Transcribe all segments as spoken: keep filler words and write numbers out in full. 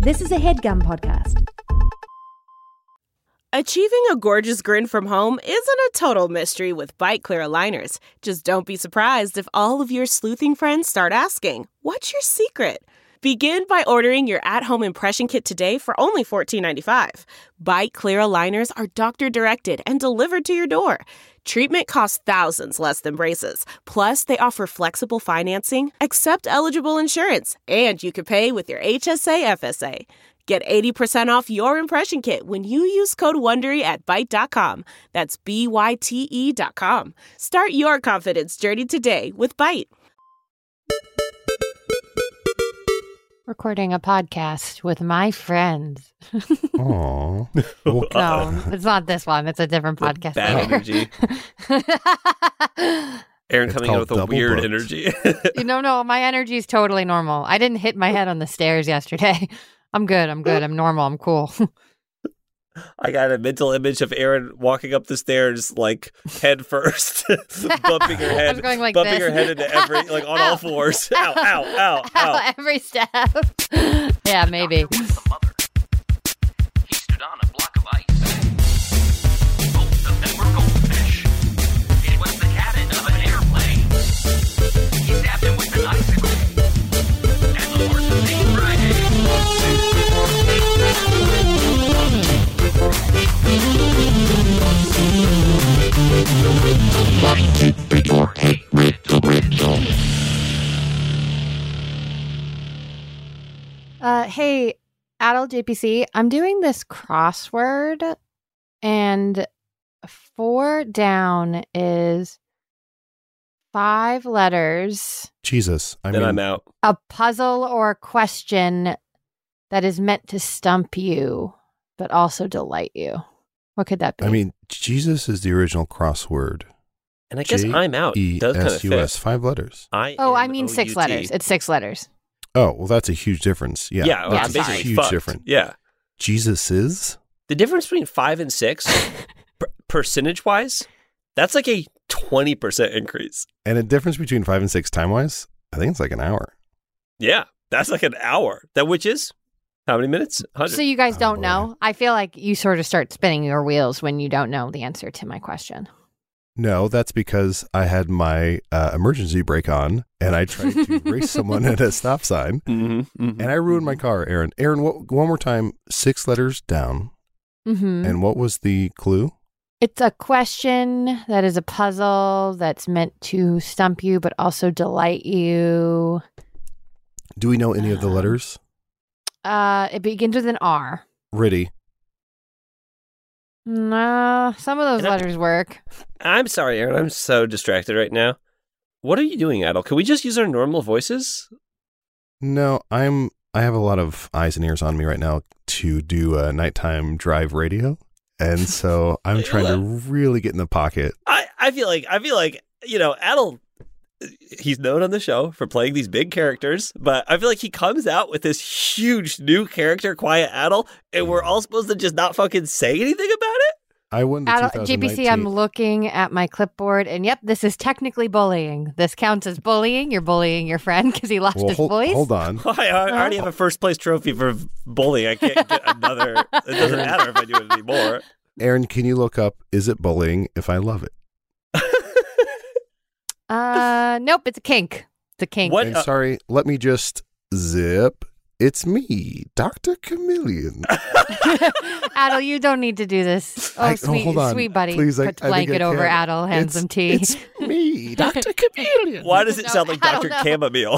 This is a HeadGum podcast. Achieving a gorgeous grin from home isn't a total mystery with Byte Clear aligners. Just don't be surprised if all of your sleuthing friends start asking, "What's your secret?" Begin by ordering your at-home impression kit today for only fourteen ninety-five. Byte Clear aligners are doctor-directed and delivered to your door. Treatment costs thousands less than braces. Plus, they offer flexible financing, accept eligible insurance, and you can pay with your H S A F S A. Get eighty percent off your impression kit when you use code WONDERY at byte dot com. That's B Y T E dot com. Start your confidence journey today with Byte. Recording a podcast with my friends. Aww. No, it's not this one. It's a different podcast. Bad energy. Aaron It's coming in called with a double weird booked. energy. You know, no, my energy is totally normal. I didn't hit my head on the stairs yesterday. I'm good. I'm good. I'm normal. I'm cool. I got a mental image of Aaron walking up the stairs like head first, bumping her I head, was going like bumping this. her head into every, like on Ow. all fours. Ow, ow, ow, ow. Every step. Yeah, maybe. Doctor was the mother. He stood on a block of ice. Both of them were goldfish. It was the cabin of an airplane. He stabbed him with an icicle. And the horse was named Friday. Uh, hey, Adult J P C, I'm doing this crossword, and four down is five letters, Jesus. I Then mean, I'm out. a puzzle or a question that is meant to stump you, but also delight you. What could that be? I mean, Jesus is the original crossword. And I guess J I'm out. E Does kind of S U S, fit. five letters. I oh, I am mean six O U T. letters. It's six letters. Oh, well, that's a huge difference. Yeah. Yeah, well, Yeah, it's that's sorry. basically huge fucked. difference. Yeah. Jesus is? The difference between five and six, per- percentage-wise, that's like a twenty percent increase. And a difference between five and six time-wise, I think it's like an hour. Yeah, that's like an hour. That which is how many minutes? one hundred. So you guys Oh, don't boy. know? I feel like you sort of start spinning your wheels when you don't know the answer to my question. No, that's because I had my uh, emergency brake on, and I tried to race someone at a stop sign, Mm-hmm, mm-hmm. and I ruined my car, Aaron. Aaron, what, one more time, six letters down. Mm-hmm. And what was the clue? It's a question that is a puzzle that's meant to stump you, but also delight you. Do we know any of the Um, letters? Uh, it begins with an R. Riddy. No, some of those And I- letters work. I'm sorry, Aaron. I'm so distracted right now. What are you doing, Adel? Can we just use our normal voices? No, I'm. I have a lot of eyes and ears on me right now to do a nighttime drive radio, and so I'm trying to really get in the pocket. I, I feel like I feel like you know Adel. He's known on the show for playing these big characters, but I feel like he comes out with this huge new character, Quiet Adel, and we're all supposed to just not fucking say anything about it. I won the Adult, J P C, I'm twenty nineteen. looking at my clipboard, and yep, this is technically bullying. This counts as bullying. You're bullying your friend because he lost Well, his hold, voice. hold on. I, I already have a first place trophy for bullying. I can't get another. It doesn't matter if I do it anymore. Aaron, can you look up, is it bullying if I love it? Uh, nope, it's a kink. It's a kink. What? And uh, sorry, let me just zip. It's me, Doctor Chameleon. Adel, you don't need to do this. Oh, I- oh, sweet, hold on. sweet buddy. Please, I- Puts I think blanket I over can. Adel, hands It's- him tea. It's me, Doctor Chameleon. Why does it No, sound like I don't Doctor know. Chamomile?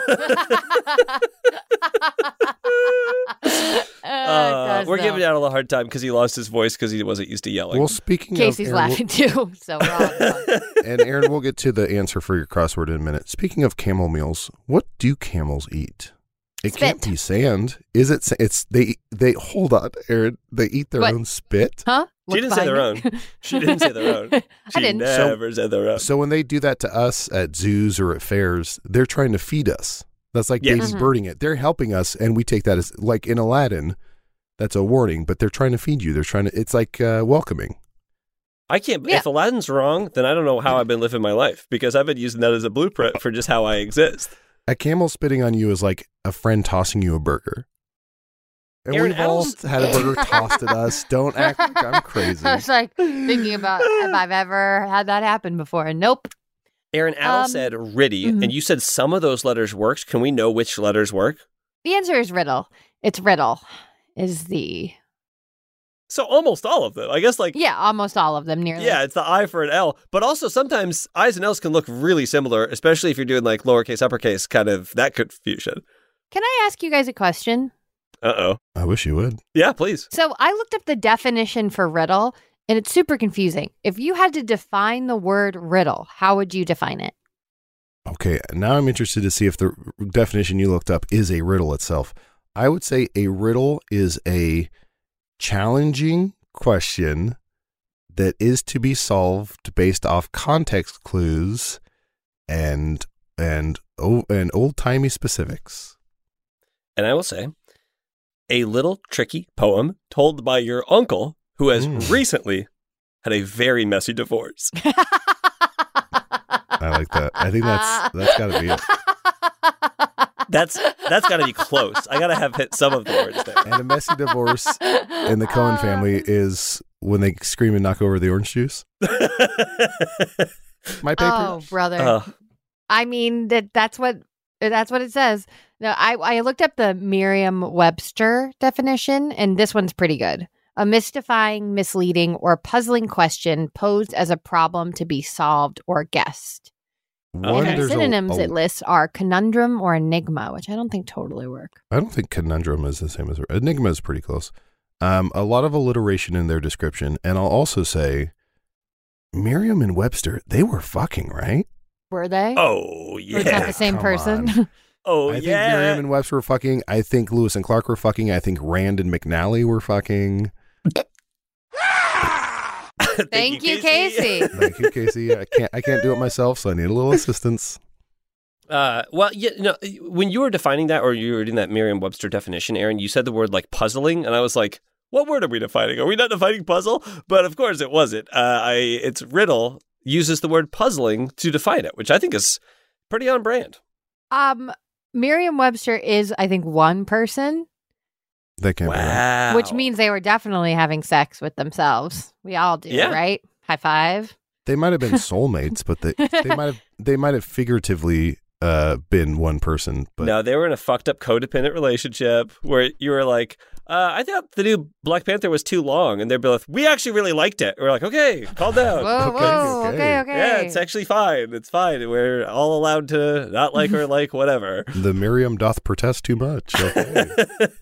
Uh, Uh, it does, we're though. giving Adel a hard time because he lost his voice because he wasn't used to yelling. Well, speaking Casey's of Aaron, laughing too, so we're all having fun. we'll- and Aaron, we'll get to the answer for your crossword in a minute. Speaking of camel meals, what do camels eat? It can't Spit. be sand, is it? sa- It's they. They hold on, Aaron. They eat their What? own spit. Huh? She Look didn't say behind their me. She didn't say their own. I She didn't. never said their own. So when they do that to us at zoos or at fairs, they're trying to feed us. That's like Yes. baby Mhm. birding it. They're helping us, and we take that as like in Aladdin. That's a warning, but they're trying to feed you. They're trying to. It's like uh, welcoming. I can't. Yeah. If Aladdin's wrong, then I don't know how I've been living my life because I've been using that as a blueprint for just how I exist. A camel spitting on you is like a friend tossing you a burger. And Aaron, we've all Adel's- had a burger tossed at us. Don't act like I'm crazy. I was like thinking about if I've ever had that happen before. And nope. Aaron, Adel Um, said Riddy, mhm. and you said some of those letters worked. Can we know which letters work? The answer is riddle. It's riddle is the, So almost all of them. I guess like, yeah, almost all of them nearly. yeah, it's the I for an L. But also sometimes I's and L's can look really similar, especially if you're doing like lowercase, uppercase, kind of that confusion. Can I ask you guys a question? Uh-oh. I wish you would. Yeah, please. So I looked up the definition for riddle, and it's super confusing. If you had to define the word riddle, how would you define it? Okay, now I'm interested to see if the definition you looked up is a riddle itself. I would say a riddle is a challenging question that is to be solved based off context clues and and oh, and old-timey specifics. And I will say, a little tricky poem told by your uncle who has Mm. recently had a very messy divorce. I like that. I think that's that's got to be it. That's that's got to be close. I got to have hit some of the words there. And a messy divorce in the Cohen family is when they scream and knock over the orange juice. My paper. Oh, brother. Uh, I mean that that's what that's what it says. No, I I looked up the Merriam-Webster definition, and this one's pretty good. A mystifying, misleading, or puzzling question posed as a problem to be solved or guessed. One, And there's a- synonyms a- it lists are conundrum or enigma, which I don't think totally work. I don't think conundrum is the same as enigma is pretty close. Um, a lot of alliteration in their description, and I'll also say, Merriam and Webster, they were fucking, right? Were they? oh, Or it's not yeah. the same come person. on. Oh, I think yeah. Merriam and Webster were fucking. I think Lewis and Clark were fucking. I think Rand and McNally were fucking. Thank you, Casey. Thank you, Casey. I can't. I can't do it myself, so I need a little assistance. Uh, well, yeah, no, when you were defining that, or you were doing that Merriam-Webster definition, Aaron, you said the word like puzzling, and I was like, what word are we defining? Are we not defining puzzle? But of course it wasn't. Uh, I it's riddle uses the word puzzling to define it, which I think is pretty on brand. Um, Merriam-Webster is, I think, one person, That can't be right. Wow. which means they were definitely having sex with themselves. We all do, Yeah. right? High five. They might have been soulmates, but they they might have they might have figuratively uh, been one person. But no, they were in a fucked up codependent relationship where you were like, uh, I thought the new Black Panther was too long. And they're both, we actually really liked it. We're like, okay, calm down. Whoa, okay, whoa, okay. okay, okay. Yeah, it's actually fine. It's fine. We're all allowed to not like or like whatever. the Miriam doth protest too much. Okay.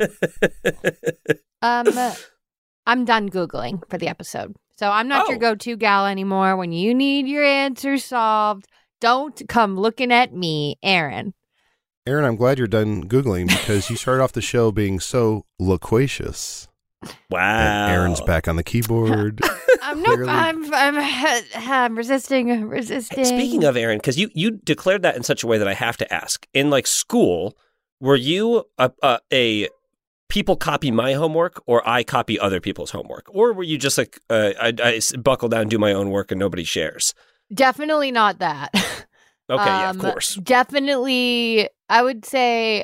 Um, I'm done Googling for the episode. So I'm not Oh. your go-to gal anymore. When you need your answers solved, don't come looking at me, Aaron. Aaron, I'm glad you're done Googling because you started off the show being so loquacious. Wow. And Aaron's back on the keyboard. I'm no, Clearly- I'm, I'm, I'm resisting, resisting. Speaking of Aaron, because you, you declared that in such a way that I have to ask. In like school, were you a, a, a people copy my homework or I copy other people's homework? Or were you just like, uh, I, I s- buckle down, do my own work and nobody shares? Definitely not that. Okay, yeah, of Um, course. Definitely, I would say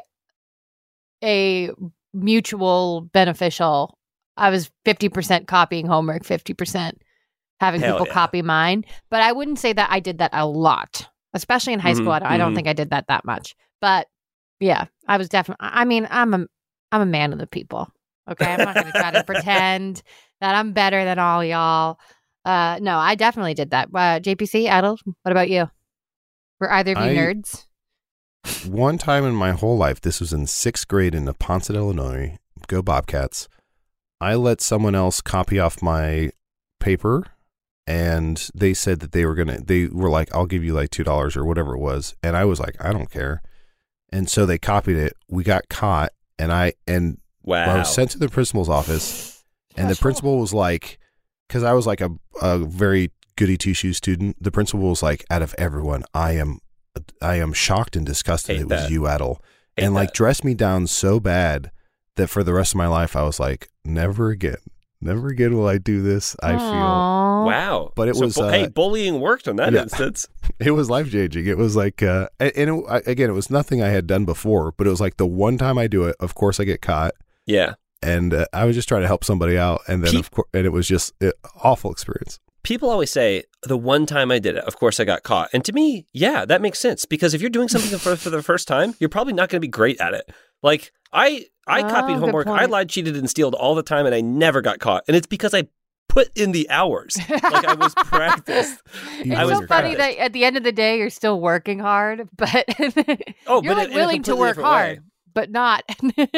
a mutual beneficial. I was fifty percent copying homework, fifty percent having Hell people yeah. copy mine. But I wouldn't say that I did that a lot, especially in high school. Mhm, I don't, I don't mhm. think I did that that much. But yeah, I was definitely, I mean, I'm a, I'm a man of the people. Okay. I'm not going to try to pretend that I'm better than all y'all. Uh, no, I definitely did that. Uh, J P C, Adel, what about you? Were either of you I- nerds? One time in my whole life, this was in sixth grade in Ponce, Illinois. Go Bobcats. I let someone else copy off my paper, and they said that they were gonna. They were like, "I'll give you like two dollars or whatever it was," and I was like, "I don't care." And so they copied it. We got caught, and I and Wow. I was sent to the principal's office, and the principal was like, because I was like a a very goody two shoes student. The principal was like, out of everyone, I am, I am shocked and disgusted Hate it was that. you, Adel, Hate and like that. dressed me down so bad that for the rest of my life, I was like, never again, never again will I do this. I feel Aw. Wow. But it So was, bu- uh, hey, bullying worked in that yeah. instance. it was life changing. It was like, uh, and and it, I, again, it was nothing I had done before, but it was like the one time I do it. Of course, I get caught. Yeah. and uh, I was just trying to help somebody out, and then Pe- of course, and it was just an awful experience. People always say, the one time I did it, of course I got caught. And to me, yeah, that makes sense. Because if you're doing something for, for the first time, you're probably not going to be great at it. Like, I I Oh, copied good homework, I point. lied, cheated, and stealed all the time, and I never got caught. And it's because I put in the hours. Like, I was practiced. You I It's was so funny practiced. that at the end of the day, you're still working hard, but Oh, you're but like in a willing to completely work different hard, way. but not,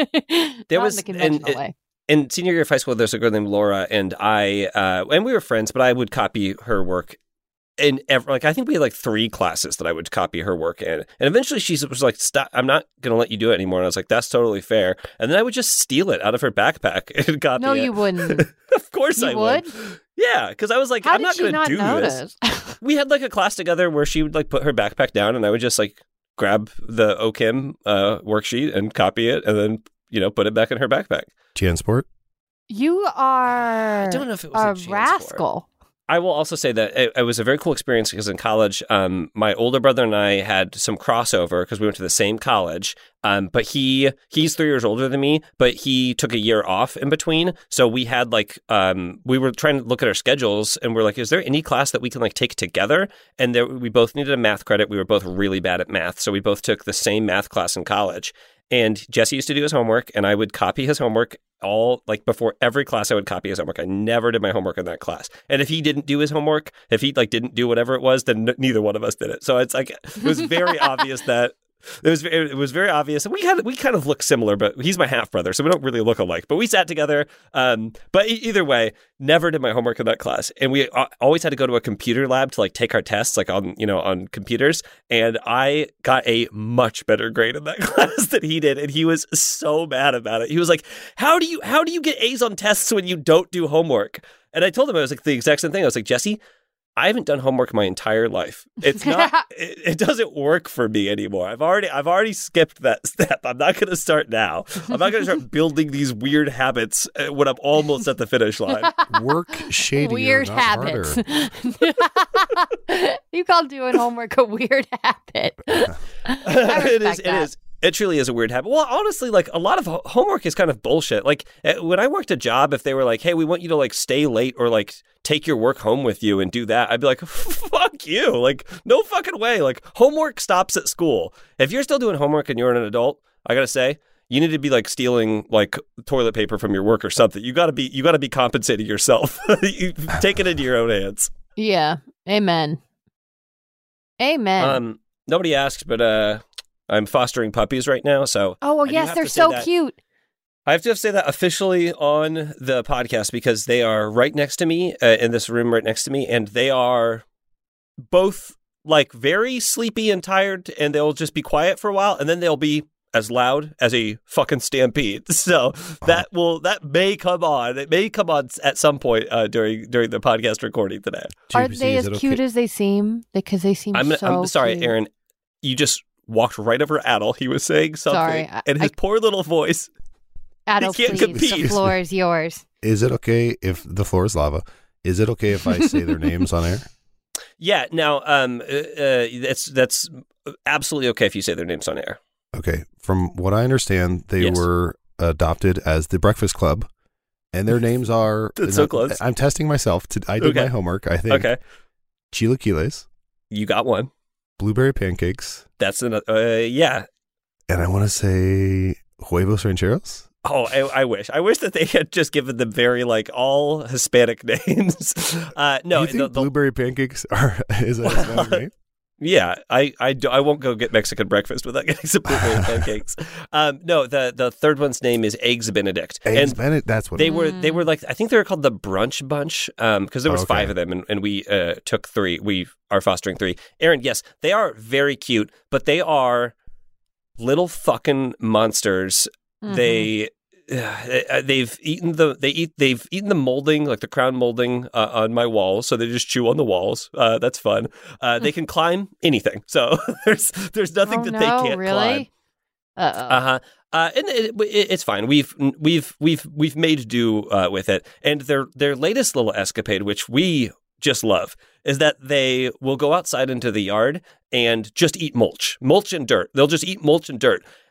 There not was- in the conventional and it- way. In senior year of high school, there's a girl named Laura, and I, uh, and we were friends, but I would copy her work. In ev- like, I think we had like three classes that I would copy her work in. And eventually she was like, stop, I'm not going to let you do it anymore. And I was like, that's totally fair. And then I would just steal it out of her backpack and copy No, it. you wouldn't. Of course You I would. would? Yeah, because I was like, How I'm did not she going to not do notice? this. We had like a class together where she would like put her backpack down and I would just like grab the O C H I M uh, worksheet and copy it and then, you know, put it back in her backpack. Jansport. You are I don't know if it was a a Jansport. rascal. I will also say that it, it was a very cool experience because in college, um, my older brother and I had some crossover because we went to the same college. Um, but he he's three years older than me, but he took a year off in between. So we had like um, we were trying to look at our schedules and we're like, is there any class that we can like take together? And there, we both needed a math credit. We were both really bad at math, so we both took the same math class in college. And Jesse used to do his homework, and I would copy his homework all, like, before every class I would copy his homework. I never did my homework in that class. And if he didn't do his homework, if he, like, didn't do whatever it was, then n- neither one of us did it. So it's, like, it was very obvious that, it was it was very obvious. And we had, we kind of look similar, but he's my half-brother, so we don't really look alike. But we sat together. Um, but e- either way, never did my homework in that class. And we uh, always had to go to a computer lab to, like, take our tests, like, on, you know, on computers. And I got a much better grade in that class than he did. And he was so mad about it. He was like, how do you, how do you get A's on tests when you don't do homework? And I told him, I was like, the exact same thing. I was like, Jesse, I haven't done homework my entire life. It's not, it, it doesn't work for me anymore. I've already, I've already skipped that step. I'm not going to start now. I'm not going to start building these weird habits uh, when I'm almost at the finish line. Work shadier, Weird not habits. harder. You call doing homework a weird habit. I it is, respect it that. is. It truly is a weird habit. Well, honestly, like a lot of ho- homework is kind of bullshit. Like uh, when I worked a job, if they were like, hey, we want you to like stay late or like take your work home with you and do that, I'd be like, fuck you. Like, no fucking way. Like homework stops at school. If you're still doing homework and you're an adult, I got to say, you need to be like stealing like toilet paper from your work or something. You got to be, you got to be compensating yourself. You take it into your own hands. Yeah. Amen. Amen. Um, nobody asked, but uh, I'm fostering puppies right now, so oh, well, I do yes, have they're to say so that- cute. I have to say that officially on the podcast because they are right next to me uh, in this room right next to me, and they are both like very sleepy and tired, and they'll just be quiet for a while, and then they'll be as loud as a fucking stampede. So that will that may come on. It may come on at some point uh, during during the podcast recording today. Are J P C, they is as it cute okay- as they seem? Because they seem I'm, so I'm sorry, cute. Aaron. You just walked right over Adel. He was saying something, Sorry, I- and his I- poor little voice. Adel, can't please, compete. the floor is yours. Is it okay if the floor is lava? Is it okay if I say their names on air? Yeah. Now, um, uh, uh, that's that's absolutely okay if you say their names on air. Okay. From what I understand, they Yes. were adopted as the Breakfast Club, and their names are. That's so close. I'm testing myself. To, I did Okay. my homework. I think. Okay, Chilaquiles, you got one. blueberry pancakes, That's another. Uh, yeah. and I want to say huevos rancheros. Oh, I, I wish. I wish that they had just given them very like all Hispanic names. Uh, no, Do you think the- the- blueberry pancakes are is a Hispanic name? yeah, I I, do, I won't go get Mexican breakfast without getting some blueberry pancakes. Um, no, the the third one's name is Eggs Benedict, Eggs and Benedict. That's what they it were they were like I think they were called the Brunch Bunch um because there was Okay. five of them and, and we uh took three. We are fostering three. Aaron, yes, they are very cute, but they are little fucking monsters. Mhm. They uh, they've eaten the they eat they've eaten the molding, like the crown molding uh, on my walls, so they just chew on the walls. Uh, that's fun. Uh, they can climb anything, so there's there's nothing Oh, that no, they can't really? climb. Uh-oh. Uh-huh. Uh and it, it, it's fine. We've we've we've we've made do uh, with it. And their their latest little escapade, which we just love, is that they will go outside into the yard and just eat mulch, mulch and dirt. They'll just eat mulch and dirt.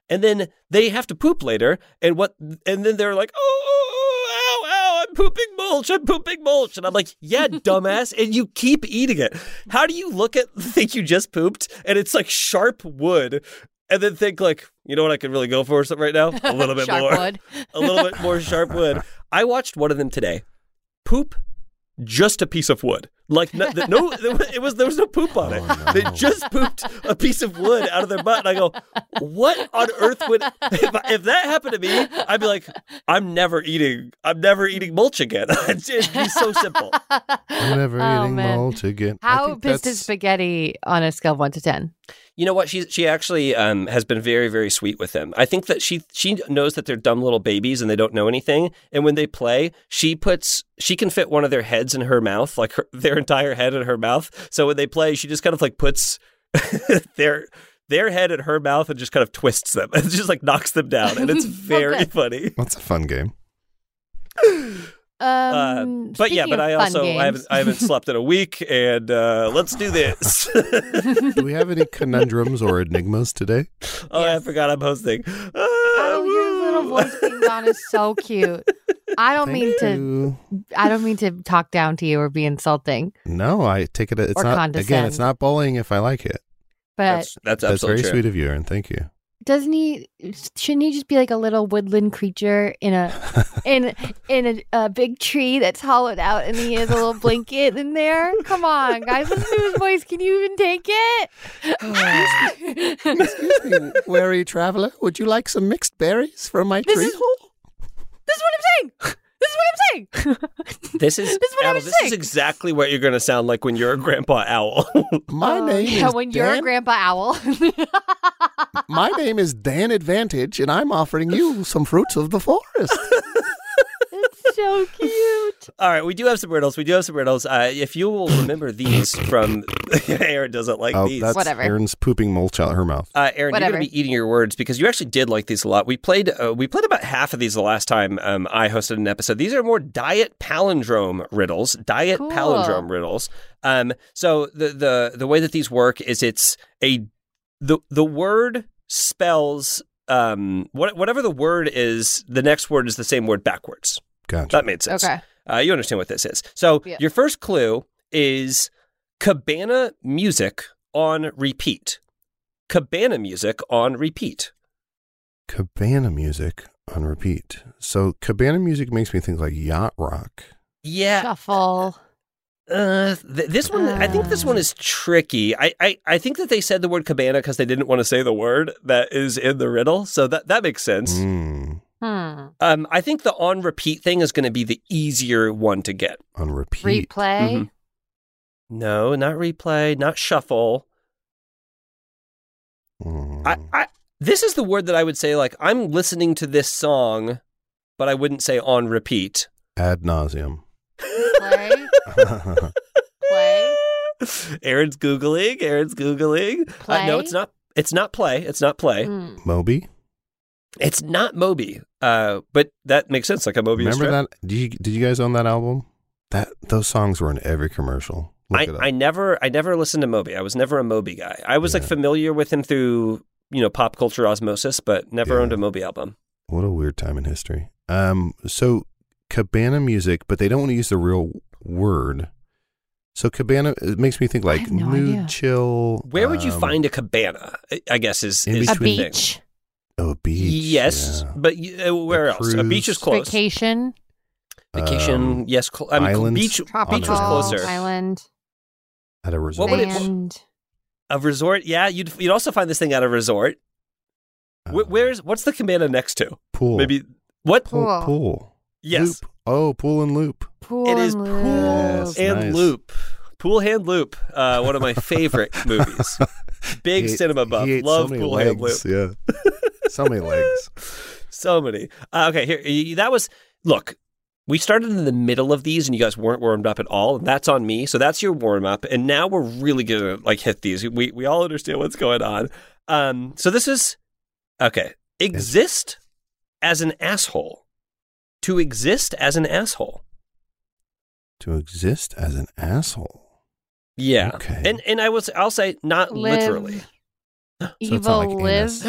and then they have to poop later, and what? And then they're like, oh, oh, oh, ow, ow, I'm pooping mulch, I'm pooping mulch, and I'm like, yeah, dumbass, and you keep eating it. How do you look at the thing you just pooped, and it's like sharp wood, and then think like, you know what I could really go for something right now? A little bit Sharp more, wood. a little bit more sharp wood. I watched one of them today. Poop just a piece of wood. Like no, no it was there was no poop on it. Oh, no. They just pooped a piece of wood out of their butt, and I go, "What on earth would if, if that happened to me?" I'd be like, "I'm never eating. I'm never eating mulch again." It'd be so simple. I'm never Oh, eating man. mulch again. I How think pissed is that's- spaghetti on a scale of one to ten? You know what? She she actually um, has been very, very sweet with them. I think that she she knows that they're dumb little babies and they don't know anything. And when they play, she puts she can fit one of their heads in her mouth, like her, their entire head in her mouth. So when they play, she just kind of like puts their their head in her mouth and just kind of twists them. It just like knocks them down, and it's very Okay. funny. That's a fun game. Um, Uh, but yeah, speaking but of I fun also I games- haven't I haven't slept in a week, and uh, let's do this. Do we have any conundrums or enigmas today? Oh, I Yes. forgot I'm hosting. Oh, your little voice being on is so cute. I don't Thank mean to. you. I don't mean to talk down to you or be insulting, No, I take it. It's Or not. Again, condescend. it's not bullying if I like it. but That's that's That's absolutely very true. sweet of you, Aaron. Thank you. doesn't he? Shouldn't he just be like a little woodland creature in a in in a, a big tree that's hollowed out, and he has a little blanket in there? Come on, guys, listen to his voice. Can you even take it? Excuse me, wary traveler. Would you like some mixed berries from my This tree? is- This is what I'm saying. This is what I'm saying. This is This is what I Al, was this is saying. exactly what you're going to sound like when you're a grandpa owl. My Oh, name yeah, is when you're a Dan. grandpa owl. My name is Dan Advantage, and I'm offering you some fruits of the forest. It's so cute. All right, we do have some riddles. We do have some riddles. Uh, if you will remember these from Aaron doesn't like Oh, these. that's Whatever. Aaron's pooping mulch out her mouth. Uh, Aaron, Whatever. you're going to be eating your words because you actually did like these a lot. We played uh, we played about half of these the last time um, I hosted an episode. These are more diet palindrome riddles. Diet Cool. palindrome riddles. Um, so the, the the way that these work is it's a the the word spells um what, whatever the word is. The next word is the same word backwards. Gotcha. That made sense. Okay. Uh, you understand what this is. So Yeah. your first clue is Cabana music on repeat. Cabana music on repeat. Cabana music on repeat. So cabana music makes me think like yacht rock. Yeah. Shuffle. Uh, th- this one, I think this one is tricky. I, I, I think that they said the word cabana because they didn't want to say the word that is in the riddle. So that, that makes sense. Mm, Hmm. Um, I think the on repeat thing is going to be the easier one to get. on repeat. Replay. Mhm. No, not replay, not shuffle. Mm. I, I this is the word that I would say like I'm listening to this song, but I wouldn't say on repeat. Ad nauseum. Play. Play. Aaron's googling. Aaron's googling. Uh, no, Play? it's not. It's not play. It's not play. Hmm. Moby. It's not Moby. Uh, but that makes sense. Like a Moby. Remember strip. that? Did you did you guys own that album? That those songs were in every commercial. Look I, it up. I never I never listened to Moby. I was never a Moby guy. I was like Yeah. familiar with him through you know pop culture osmosis, but never Yeah. owned a Moby album. What a weird time in history. Um, so cabana music, but they don't want to use the real word. So cabana, it makes me think like have no mood idea. chill. Where would you um, find a cabana? I- I guess is, in is A the thing. beach. Oh, a beach. Yes, yeah. but y- uh, where A else? A beach is cruise. close. Vacation. Vacation, Um, yes. Cl- I mean, islands beach. Tropical. Beach was closer. Island. At a resort. What would it- Sand. A resort, yeah. You'd you'd also find this thing at a resort. Wh- Uh, Where's what's the cabana next to? pool? Maybe what? pool. Pool. Pool. Yes, Loop. Oh, pool and loop. Pool it is and pool Yes, loop. and nice. loop. Pool hand loop. Uh, one of my favorite movies. Big He ate- cinema buff. he ate Love so many pool hand loop. legs. Yeah. So many legs. So many. Uh, okay, here y- that was. Look, we started in the middle of these, and you guys weren't warmed up at all. And that's on me. So that's your warm up. And now we're really gonna like hit these. We we all understand what's going on. Um. So this is okay. Exist as an asshole. To exist as an asshole. To exist as an asshole. Yeah. Okay. And and I was I'll say not Live. literally. Evil not like live. anus.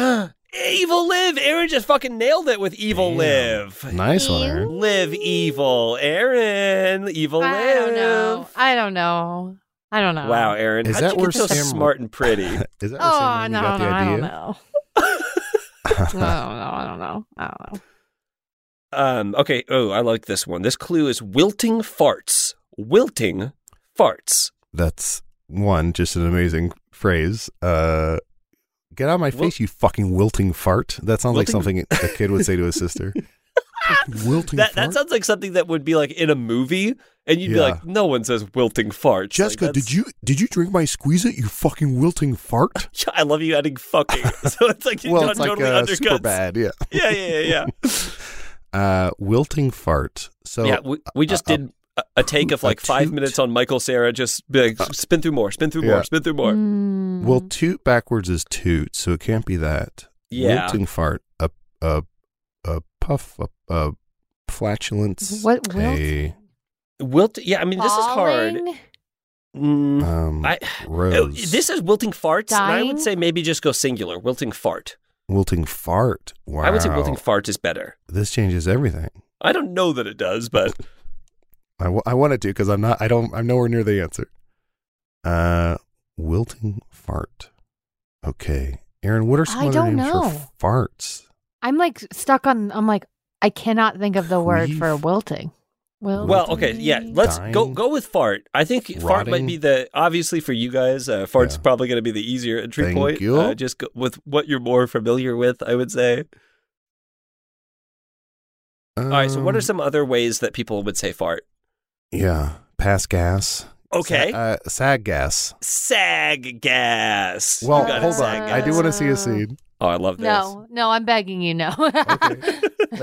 Evil Live. Aaron just fucking nailed it with Evil Damn. Live. Nice one, Aaron. Live evil, Aaron. Evil I Live. don't know. I don't know. I don't know. Wow, Aaron. Is How'd that you where get so Sam- smart and pretty? Is that where Oh Sam no, Raimi got no, the I don't idea? know. I don't know. I don't know. I don't know. Um, okay. Oh, I like this one. This clue is wilting farts. Wilting farts. That's one, just an amazing phrase. Uh, get out of my Wil- face, you fucking wilting fart. That sounds like Wilting- something a kid would say to his sister. Fucking wilting That fart. that sounds like something that would be like in a movie, and you'd be Yeah. like, "No one says wilting farts." Jessica, Like, did that's- you did you drink my squeeze it, you fucking wilting fart? I love you adding fucking. So it's like you well, don't it's like totally uh, undercuts. super bad, yeah. Yeah, yeah, yeah, yeah. Uh, wilting fart. So yeah, we, we just uh, did a, a take of a like five toot. minutes on Michael Cera. Just be like, spin through more, spin through Yeah. more, spin through more. Mm. well, toot backwards is toot, so it can't be that. Yeah. Wilting fart. A a a puff. A, a flatulence. What wilt? A Wilt. Yeah, I mean this is hard. Falling? Mm, um. I rose. oh, this is wilting farts, and I would Dying? say maybe just go singular. Wilting fart. wilting fart. Wow. I would say wilting fart is better. This changes everything. I don't know that it does, but I, w- I wanted to because I'm not. I don't. I'm nowhere near the answer. Uh, wilting fart. Okay, Aaron. What are some I other don't names know. for farts? I'm like stuck on. I'm like I cannot think of the word for Queef? wilting. Wilting. well, okay, yeah. Let's go Dying? go with fart. I think fart Rotting? might be the obviously for you guys. Uh, fart's Yeah. probably going to be the easier entry Thank point. you. Uh, just go with what you're more familiar with, I would say. All right. So, what are Um, some other ways that people would say fart? Yeah, pass gas. Okay. Sa- uh, sag gas. Sag gas. Well, You got it, hold on. sag I do gas. want to see a scene. Oh, I love this. No, no, I'm begging you. No. Okay.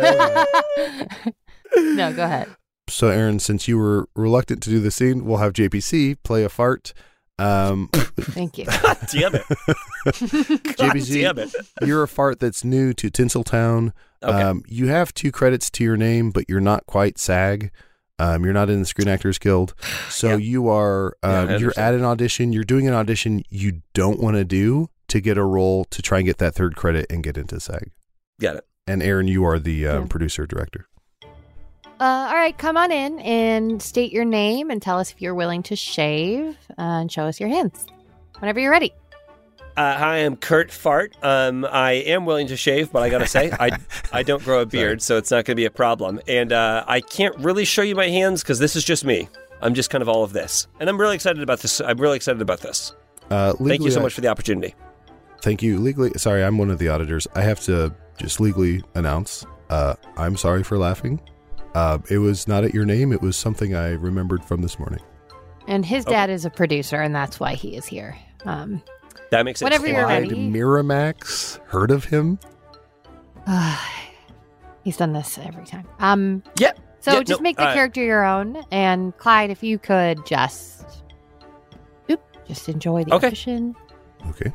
No, go ahead. So, Aaron, since you were reluctant to do the scene, we'll have J P C play a fart. Um, Thank you. God damn it. God J P C, damn it. you're a fart that's new to Tinseltown. Okay. Um, you have two credits to your name, but you're not quite SAG. Um, you're not in the Screen Actors Guild. So Yeah. you are, Yeah, I um, you're understand. at an audition. You're doing an audition you don't want to do to get a role to try and get that third credit and get into SAG. Got it. And Aaron, you are the um, Yeah. producer director. Uh, all right, come on in and state your name and tell us if you're willing to shave uh, and show us your hands whenever you're ready. Uh, hi, I'm Kurt Fart. Um, I am willing to shave, but I gotta say, I I don't grow a beard, so it's not gonna be a problem. And uh, I can't really show you my hands because this is just me. I'm just kind of all of this, and I'm really excited about this. I'm really excited about this. Uh, legally, Thank you so I- much for the opportunity. Thank you. Legally, sorry, I'm one of the auditors. I have to just legally announce, uh, I'm sorry for laughing. Uh, it was not at your name. It was something I remembered from this morning. And his dad is a producer, and that's why he is here. Um, That makes sense. Whenever you're Clyde ready. Miramax. Heard of him? he's done this every time. Um, Yeah. so Yeah, just no, make the uh, character your own. And Clyde, if you could just, oop, just enjoy the Okay. audition. Okay.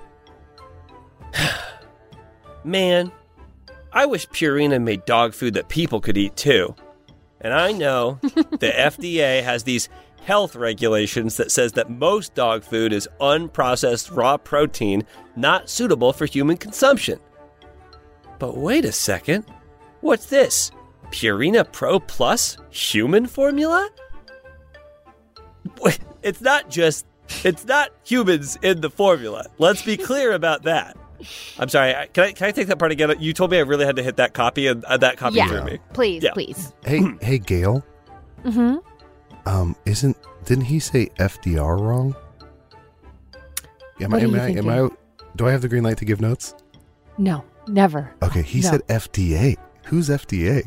Man, I wish Purina made dog food that people could eat too. And I know the F D A has these health regulations that says that most dog food is unprocessed raw protein not suitable for human consumption. But wait a second. What's this? Purina Pro Plus human formula? Wait, it's not just it's not humans in the formula. Let's be clear about that. I'm sorry. I- Can I can I take that part again? You told me I really had to hit that copy, and uh, that copy Yeah, threw me. please, Yeah. please. Hey, hey, Gail. Mm-hmm. Um, isn't didn't he say F D R wrong? Am What I? are Am you I? Am I? Do I have the green light to give notes? No, never. Okay, he No. said F D A. Who's F D A?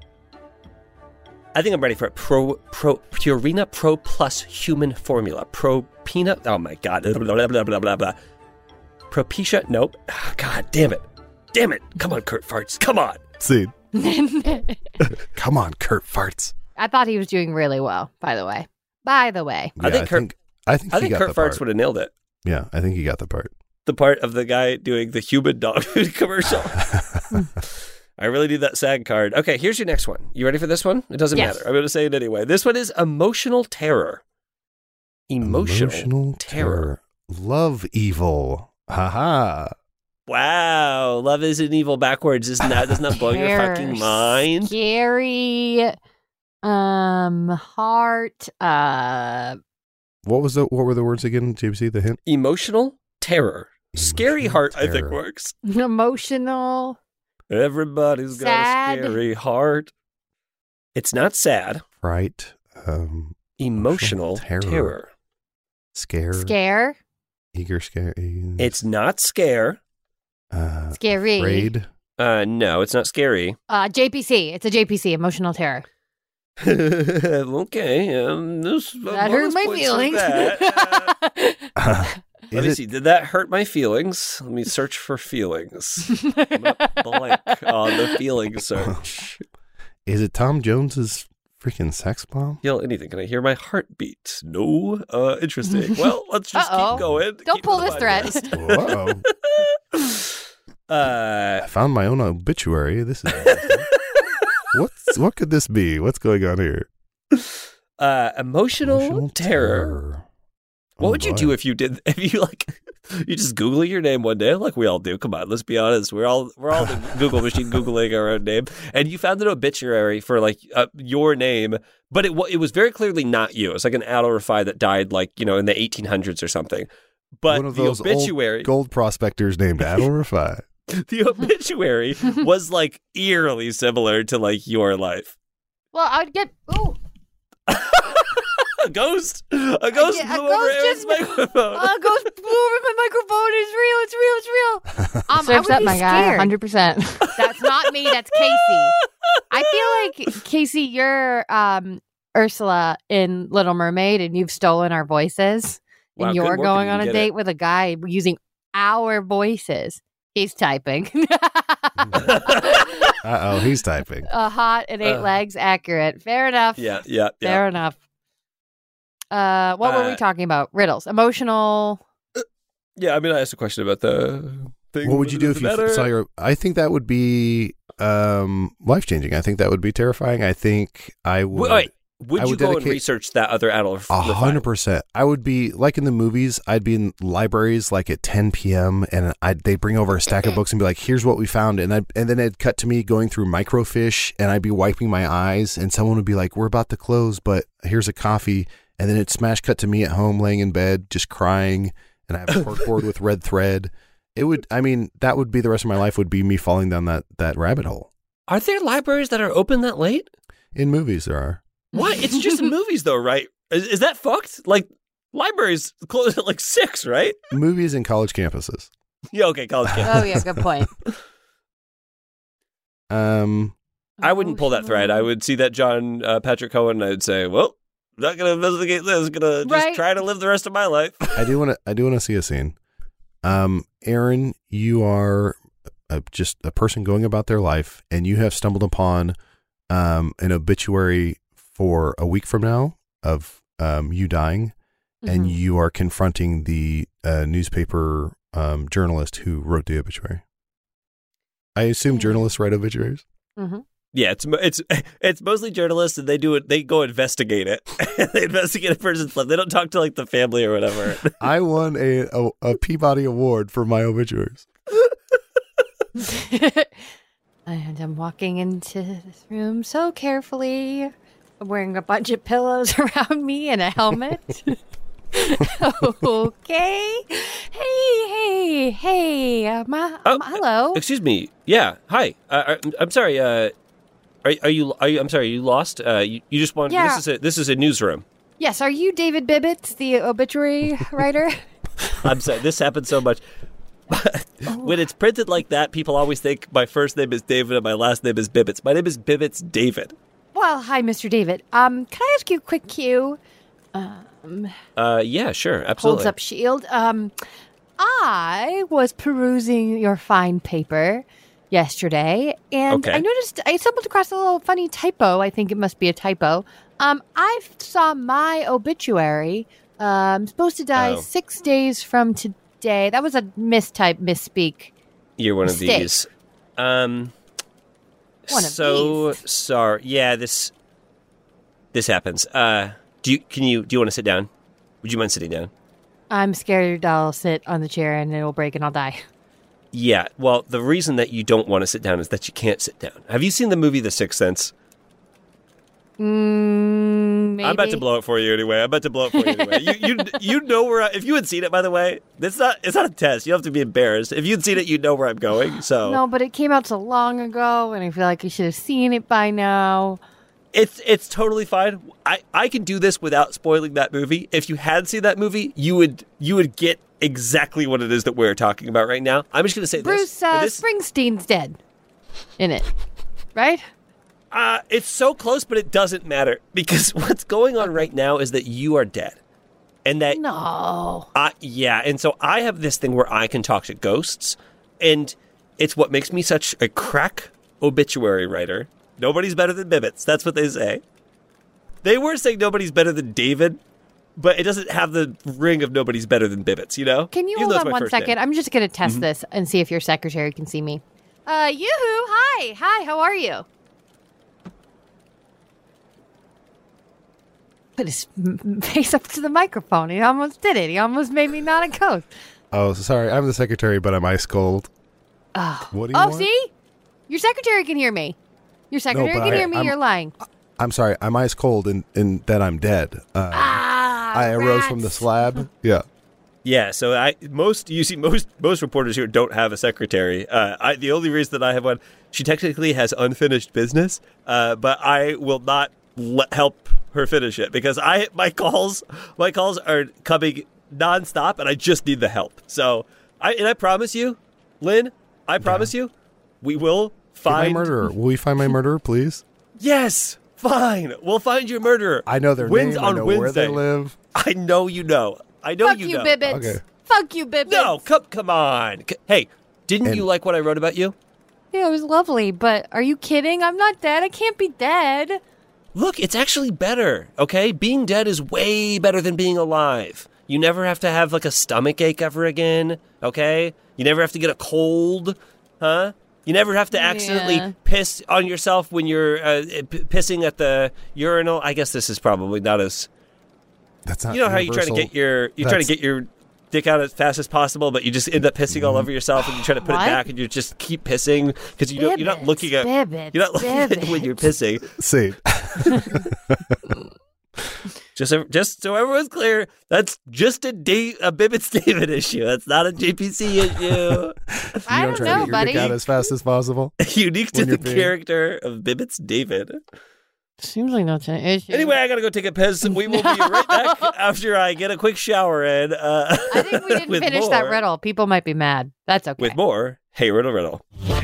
I think I'm ready for it. Pro Pro Purina Pro Plus human formula. Pro peanut. Oh my god. Blah blah blah blah blah blah. Propecia. Nope. Ah, God damn it. Damn it. Come on, Kurt Farts. Come on. See, come on, Kurt Farts. I thought he was doing really well, by the way. By the way. I think Kurt- think, I think I he think got Kurt the Farts part. would have nailed it. Yeah, I think he got the part. The part of the guy doing the human dog food commercial. I really need that SAG card. Okay, here's your next one. You ready for this one? It doesn't Yes. matter. I'm going to say it anyway. This one is emotional terror. Emotional, terror. Love evil. Haha. Wow, love is an evil backwards. Isn't that doesn't that blow your fucking mind? Scary. Um, heart. Uh, What was the what were the words again? J B C, the hint? Emotional terror. Scary Emotional heart, I think terror. works. emotional. Everybody's got Sad. a scary heart. It's not sad. Fright. Um, Emotional Terror. terror. scare. Scare. Eager scare. It's not scare. uh, Scary. afraid. Uh, no, it's not scary. Uh, J P C. It's a J P C. Emotional terror. Okay, um, this, That hurt my feelings. Uh, let Is me it- see. Did that hurt my feelings? Let me search for feelings. I'm gonna blank on the feeling search. Is it Tom Jones's freaking sex bomb? Yell anything. Can I hear my heartbeat? No. Uh, interesting. Well, let's just Uh-oh. keep going. Don't Keep pull with this the thread. podcast. Whoa! uh, I found my own obituary. This is interesting. What's what could this be? What's going on here? uh, emotional, Emotional terror. What Oh, would you boy. do if you did? If you like, you just Google your name one day, like we all do. Come on, let's be honest. We're all we're all the Google machine googling our own name, and you found an obituary for like uh, your name, but it wa- it was very clearly not you. It's like an Adol Rafai that died like you know in the eighteen hundreds or something. But One of the those obituary, old gold prospectors named Adol Rafai. the obituary was like eerily similar to like your life. Well, I'd get. Ooh. A ghost, a ghost Yeah, a blew ghost over Aaron's just- microphone. Oh, ghost blew over my microphone. It's real. It's real. It's real. Um, I Surf's would up, be my guy. scared. one hundred percent. That's not me. That's Casey. I feel like Casey, you're um, Ursula in Little Mermaid, and you've stolen our voices, Wow, and good you're work going if you on a get date it. with a guy using our voices. He's typing. Uh oh, he's typing. A hot and eight Uh. legs, accurate. Fair enough. Yeah, yeah, yeah. Fair enough. Uh, what were we Uh, talking about? Riddles, emotional. Yeah, I mean, I asked a question about the thing. What would you do if the you matter. saw your? I think that would be um, life changing. I think that would be terrifying. I think I would. Wait, wait, would I you would go and dedicate- research that other Adolf? A hundred percent. I would be like in the movies. I'd be in libraries like at ten p.m. and I'd they'd bring over a stack of books and be like, "Here's what we found," and I and then it'd cut to me going through microfiche, and I'd be wiping my eyes, and someone would be like, "We're about to close, but here's a coffee," and then it'd smash cut to me at home laying in bed just crying, and I have a corkboard with red thread. It would. I mean, that would be the rest of my life. Would be me falling down that that rabbit hole. Are there libraries that are open that late? In movies, there are. What? It's just in movies, though, right? Is, is that fucked? Like libraries close at like six, right? Movies and college campuses. Yeah. Okay. College campus. Oh yeah, good point. Um. I wouldn't pull that thread. I would see that John uh, Patrick Cohen, and I'd say, "Well, I'm not gonna investigate this. Gonna just Right. try to live the rest of my life." I do want to. I do want to see a scene. Um, Aaron, you are a, just a person going about their life, and you have stumbled upon um, an obituary for a week from now of um, you dying, and Mhm. you are confronting the uh, newspaper um, journalist who wrote the obituary. I assume Yeah. journalists write obituaries. Mhm. Yeah, it's mo- it's it's mostly journalists, and they do it. They go investigate it. They investigate a person's life. They don't talk to like the family or whatever. I won a, a a Peabody Award for my obituaries. And I'm walking into this room so carefully. I'm wearing a bunch of pillows around me and a helmet. Okay. Hey, hey, hey. Um, uh, Oh, um, hello. Excuse me. Yeah. Hi. Uh, I- I'm sorry. Uh, are, are you? Are you? I'm sorry. You lost. Uh, you, you just wanted. Yeah. This is a this is a newsroom. Yes, are you David Bibbitts, the obituary writer? I'm sorry. This happens so much. When it's printed like that, people always think my first name is David and my last name is Bibbitts. My name is Bibbitts David. Well, hi, Mister David. Um, can I ask you a quick cue? Um, Uh, yeah, sure, absolutely. holds up shield. Um, I was perusing your fine paper yesterday, and Okay. I noticed I stumbled across a little funny typo. I think it must be a typo. Um, I saw my obituary. Um, supposed to die Oh. six days from today. That was a mistype, misspeak. You're one of Mistake. these. Um, One of so these. sorry. Yeah, this this happens. Uh, do you can you do you want to sit down? Would you mind sitting down? I'm scared I'll sit on the chair and it'll break and I'll die. Yeah, well, the reason that you don't want to sit down is that you can't sit down. Have you seen the movie The Sixth Sense? Mm, maybe. I'm about to blow it for you anyway. I'm about to blow it for you anyway. you, you, you know where I, if you had seen it, by the way, it's not it's not a test. You don't have to be embarrassed. If you'd seen it, you'd know where I'm going. So No, but it came out so long ago, and I feel like you should have seen it by now. It's it's totally fine. I, I can do this without spoiling that movie. If you had seen that movie, you would you would get exactly what it is that we're talking about right now. I'm just going to say Bruce this. uh, this Springsteen's dead in it, right? Uh, it's so close, but it doesn't matter because what's going on right now is that you are dead. And that, No. uh, yeah. And so I have this thing where I can talk to ghosts, and it's what makes me such a crack obituary writer. Nobody's better than Bibbits. That's what they say. They were saying nobody's better than David, but it doesn't have the ring of nobody's better than Bibbits, you know? Can you Even hold though it's on my one first second? name. I'm just going to test Mhm. this and see if your secretary can see me. Uh, yoo-hoo, hi. Hi, how are you? Put his m- face up to the microphone. He almost did it. He almost made me not a ghost. Oh, sorry. I'm the secretary, but I'm ice cold. Oh, What do you oh want? see? Your secretary can hear me. Your secretary but can I- hear me. I'm- You're lying. I'm sorry. I'm ice cold in, in that I'm dead. Uh, Ah, I arose from the rats. slab. Yeah. Yeah, so I most you see most most reporters here don't have a secretary. Uh, I the only reason that I have one, she technically has unfinished business, uh, but I will not let, help her finish it because I my calls my calls are coming nonstop, and I just need the help. So I and I promise you, Lynn, I promise you, we will Get find my murderer. Will we find my murderer, please? Yes, fine, we'll find your murderer. I know their Wins name. I on know Wednesday. where they live. I know you know. I know Fuck you you, know. Bibbits. Okay. Fuck you, Bibbits. No, come come on. C- Hey, didn't And- you like what I wrote about you? Yeah, it was lovely, but are you kidding? I'm not dead. I can't be dead. Look, it's actually better, okay? Being dead is way better than being alive. You never have to have like a stomach ache ever again, okay? You never have to get a cold, huh? You never have to accidentally Yeah. piss on yourself when you're uh, p- pissing at the urinal. I guess this is probably not as That's not you know how you try to universal. get your you try to That's- get your dick out as fast as possible, but you just end up pissing all over yourself, and you try to put What? it back, and you just keep pissing because you don't, you're not Bibbits, looking at Bibbits, you're not looking at it when you're pissing. See, Just so, just so everyone's clear, that's just a da- a Bibbits David issue. That's not a J P C issue. you I don't don't try know, to get your buddy. dick out as fast as possible. Unique to When you're the peeing. character of Bibbits David. Seems like that's an issue. Anyway, I gotta go take a piss. We will be right back after I get a quick shower in. Uh, I think we didn't with finish that more- riddle. People might be mad. That's okay. With more, hey riddle riddle.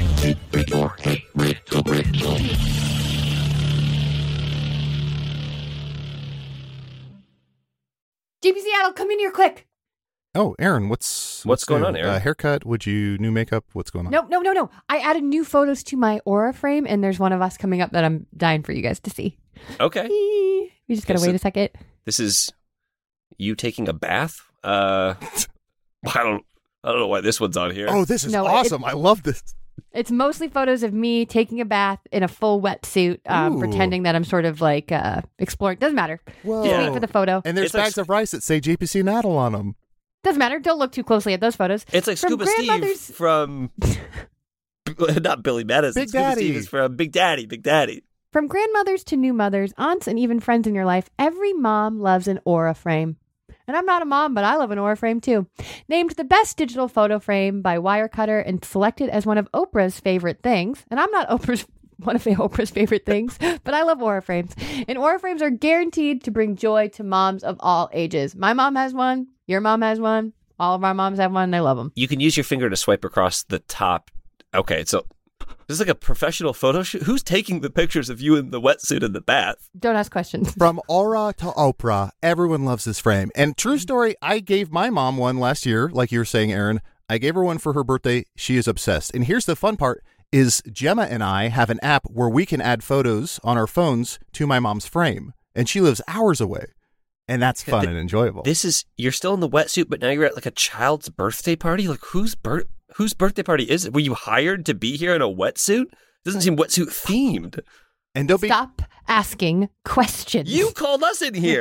G P Seattle, come in here quick. Oh, Aaron, what's What's going new? on, Aaron? Uh, haircut? Would you new makeup? What's going on? No, no, no, no. I added new photos to my Aura frame, and there's one of us coming up that I'm dying for you guys to see. Okay, We just gotta Okay, wait so- a second. this is you taking a bath. Uh, I don't, I don't know why this one's on here. Oh, this is No, it- awesome! I love this. It's mostly photos of me taking a bath in a full wetsuit, um, Ooh. pretending that I'm sort of like uh, exploring. Doesn't matter. Whoa! Just wait for the photo. And there's It's like- bags of rice that say J P C Naddle on them. Doesn't matter. Don't look too closely at those photos. It's like From Scuba Steve grandmother's- from not Billy Madison. Big Scuba Daddy. Steve is from Big Daddy. Big Daddy. From grandmothers to new mothers, aunts, and even friends in your life, every mom loves an Aura frame. And I'm not a mom, but I love an Aura frame too. Named the best digital photo frame by Wirecutter and selected as one of Oprah's favorite things. And I'm not Oprah's one of Oprah's favorite things, but I love Aura frames. And Aura frames are guaranteed to bring joy to moms of all ages. My mom has one. Your mom has one. All of our moms have one. They love them. You can use your finger to swipe across the top. Okay, so this is like a professional photo shoot. Who's taking the pictures of you in the wetsuit in the bath? Don't ask questions. From Aura to Oprah, everyone loves this frame. And true story, I gave my mom one last year, like you were saying, Aaron. I gave her one for her birthday. She is obsessed. And here's the fun part is Gemma and I have an app where we can add photos on our phones to my mom's frame. And she lives hours away. And that's fun th- and enjoyable. This is you're still in the wetsuit, but now you're at like a child's birthday party. Like whose birth whose birthday party is it? Were you hired to be here in a wetsuit? Doesn't seem wetsuit themed. And don't be Stop asking questions. You called us in here.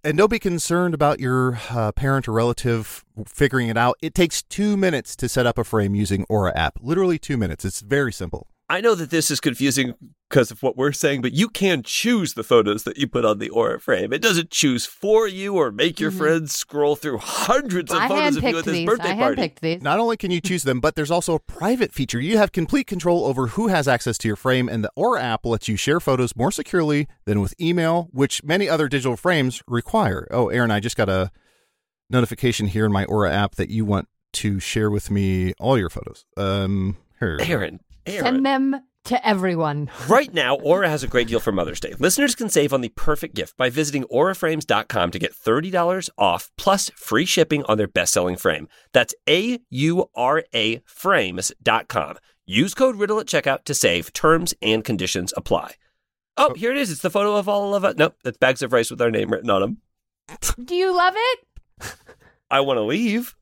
And don't be concerned about your uh, parent or relative figuring it out. It takes two minutes to set up a frame using Aura app. Literally two minutes. It's very simple. I know that this is confusing because of what we're saying, but you can choose the photos that you put on the Aura frame. It doesn't choose for you or make your mm-hmm. friends scroll through hundreds of I photos of you at this these. birthday I party. handpicked these. Not only can you choose them, but there's also a private feature. You have complete control over who has access to your frame, and the Aura app lets you share photos more securely than with email, which many other digital frames require. Oh, Aaron, I just got a notification here in my Aura app that you want to share with me all your photos. Um, here. Aaron, Aaron. Send them to everyone. Right now, Aura has a great deal for Mother's Day. Listeners can save on the perfect gift by visiting aura frames dot com to get thirty dollars off plus free shipping on their best-selling frame. That's A U R A frames dot com. Use code RIDDLE at checkout to save. Terms and conditions apply. Oh, here it is. It's the photo of all of us. Nope, that's bags of rice with our name written on them. Do you love it? I want to leave.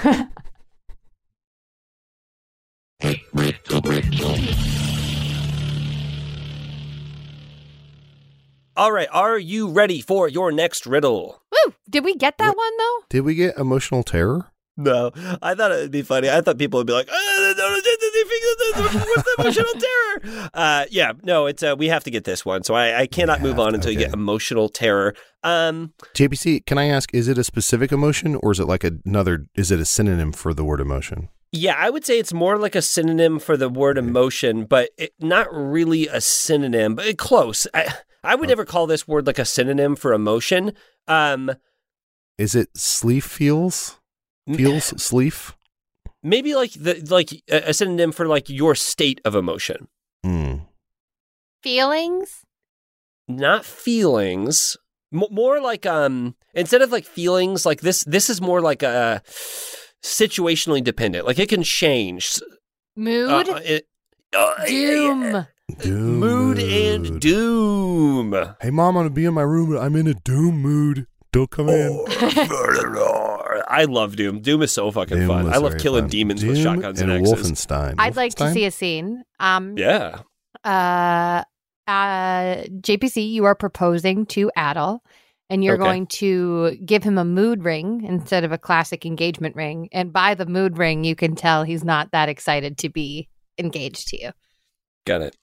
All right, are you ready for your next riddle? Woo! Did we get that what? one, though? Did we get emotional terror? No. I thought it would be funny. I thought people would be like, oh, what's the emotional terror? Uh, yeah, no, it's uh, we have to get this one. So I, I cannot move on until okay. you get emotional terror. Um, J P C, can I ask, is it a specific emotion or is it like another, is it a synonym for the word emotion? Yeah, I would say it's more like a synonym for the word emotion, but it, not really a synonym, but close. I, I would never call this word like a synonym for emotion. Um, Is it sleef feels? Feels sleef? Maybe like the like a synonym for like your state of emotion. Mm. Feelings? Not feelings. M- more like um instead of like feelings, like this this is more like a situationally dependent. Like it can change. Mood? Uh, it, uh, Doom. Yeah. Doom mood, mood and doom. Hey, Mom, I'm going to be in my room, but I'm in a doom mood. Don't come in. I love Doom. Doom is so fucking Doom fun. I love killing fun. demons Doom with shotguns and, and axes. Wolfenstein. I'd like to Wolfenstein? see a scene. Um, Yeah. Uh, uh, J P C, you are proposing to Adel, and you're Okay. going to give him a mood ring instead of a classic engagement ring. And by the mood ring, you can tell he's not that excited to be engaged to you. Got it.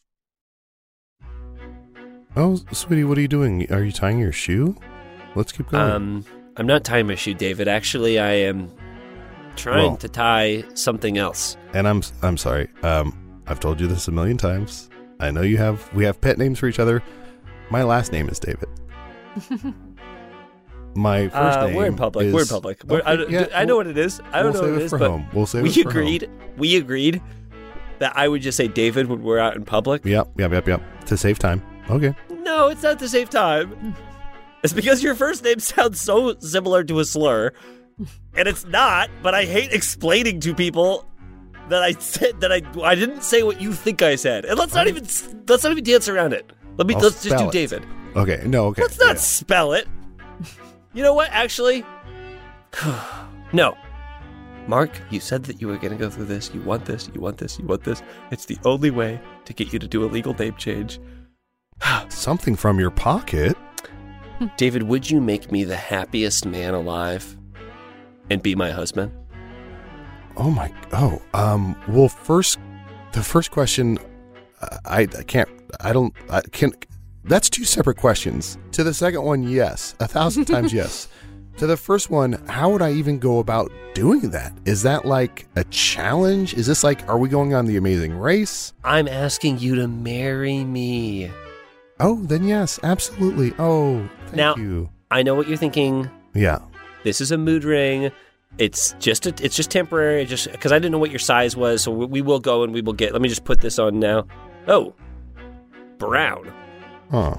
Oh, sweetie, what are you doing? Are you tying your shoe? Let's keep going. Um, I'm not tying my shoe, David. Actually, I am trying Well. to tie something else. and I'm I'm sorry. Um, I've told you this a million times. I know you have. We have pet names for each other. My last name is David. My first Uh, name we're in public. is- We're in public. We're, I, Okay, yeah, I know we'll- what it is. I don't we'll know save what it it is, for but home. We'll save we it for agreed. We agreed that I would just say David when we're out in public. Home. Yep, yep, yep, yep. To save time. Okay. No, it's not to save time. It's because your first name sounds so similar to a slur, and it's not. But I hate explaining to people that I said that I I didn't say what you think I said. And let's not even let's not even dance around it. Let me I'll let's just spell do it. David. Okay. No. Okay. Let's not Yeah. spell it. You know what? Actually, no. Mark, you said that you were going to go through this. You want this. You want this. You want this. It's the only way to get you to do a legal name change. Something from your pocket. David, would you make me the happiest man alive and be my husband? Oh my. Oh. Um. Well, first, the first question, I, I can't. I don't. I can't. That's two separate questions. To the second one, yes, a thousand times yes. To the first one, how would I even go about doing that? Is that like a challenge? Is this like, are we going on The Amazing Race? I'm asking you to marry me. Oh, then yes, absolutely. Oh, thank Now- you. I know what you're thinking. Yeah. This is a mood ring. It's just a, it's just temporary. Just because I didn't know what your size was, so we, we will go and we will get. Let me just put this on now. Oh, brown. Oh.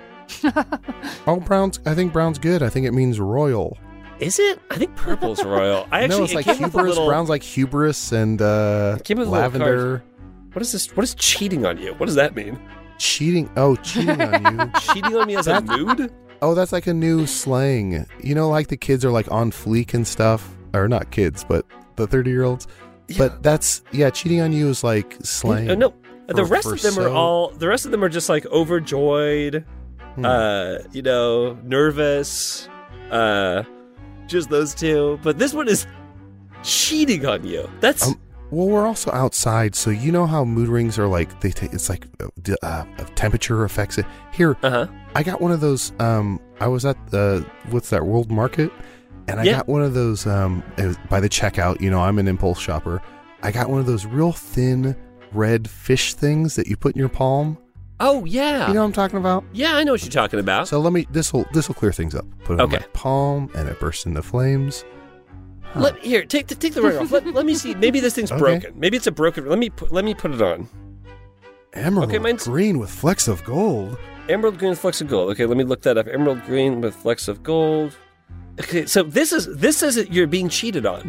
oh, brown's. I think brown's good. I think it means royal. Is it? I think purple's royal. I actually no, it's it like came with a hubris. little- Brown's like hubris and uh, It came with a little lavender. What is this? What is cheating on you? What does that mean? Cheating. Oh, cheating on you. Cheating on me as a mood? Oh, that's like a new slang. You know, like the kids are like on fleek and stuff. Or not kids, but the thirty-year-olds. Yeah. But that's, yeah, cheating on you is like slang. Uh, no, the For- rest for of them are so- all. The rest of them are just like overjoyed. Hmm. Uh, you know, nervous. Uh, just those two. But this one is cheating on you. That's Um, well, we're also outside, so you know how mood rings are like they. T- it's like uh, d- uh, temperature affects it. Here, uh huh. I got one of those. Um, I was at the what's that World Market, and I Yeah. got one of those. Um, it was by the checkout. You know, I'm an impulse shopper. I got one of those real thin red fish things that you put in your palm. Oh yeah. You know what I'm talking about? Yeah, I know what you're talking about. So let me. This will this will clear things up. Put it Okay. on my palm, and it bursts into flames. Huh. Let here take the take the ring off. Let, let me see. Maybe this thing's Okay. broken. Maybe it's a broken. Let me put, let me put it on. Emerald Okay, mine's- green with flecks of gold. Emerald green with flecks of gold. Okay, let me look that up. Emerald green with flecks of gold. Okay, so this is this says that you're being cheated on.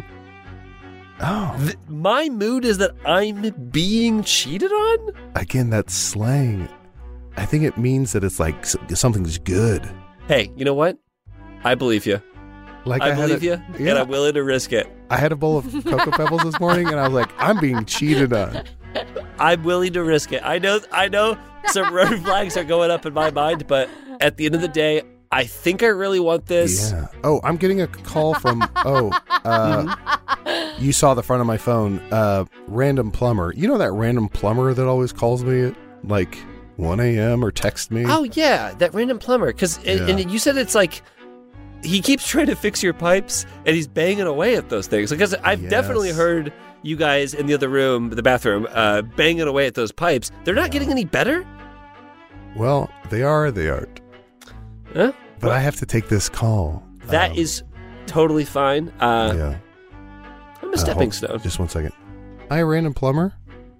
Oh, Th- my mood is that I'm being cheated on. again, that's slang. I think it means that it's like s- something's good. Hey, you know what? I believe you. Like I, had believe a, you, yeah. and I'm willing to risk it. I had a bowl of Cocoa Pebbles this morning, and I was like, I'm being cheated on. I'm willing to risk it. I know, I know, some red flags are going up in my mind, but at the end of the day, I think I really want this. Yeah. Oh, I'm getting a call from, oh, uh, you saw the front of my phone. Uh, random plumber. You know that random plumber that always calls me at like one a.m. or text me? Oh yeah, that random plumber. Because Yeah. and you said it's like he keeps trying to fix your pipes, and he's banging away at those things. Because I've Yes. definitely heard you guys in the other room, the bathroom, uh, banging away at those pipes. They're not getting any better. Well, they are, they aren't. Huh? But I have to take this call. That Um, is totally fine. Uh, yeah. I'm a Uh, stepping hold- stone. Just one second. Hi, random plumber.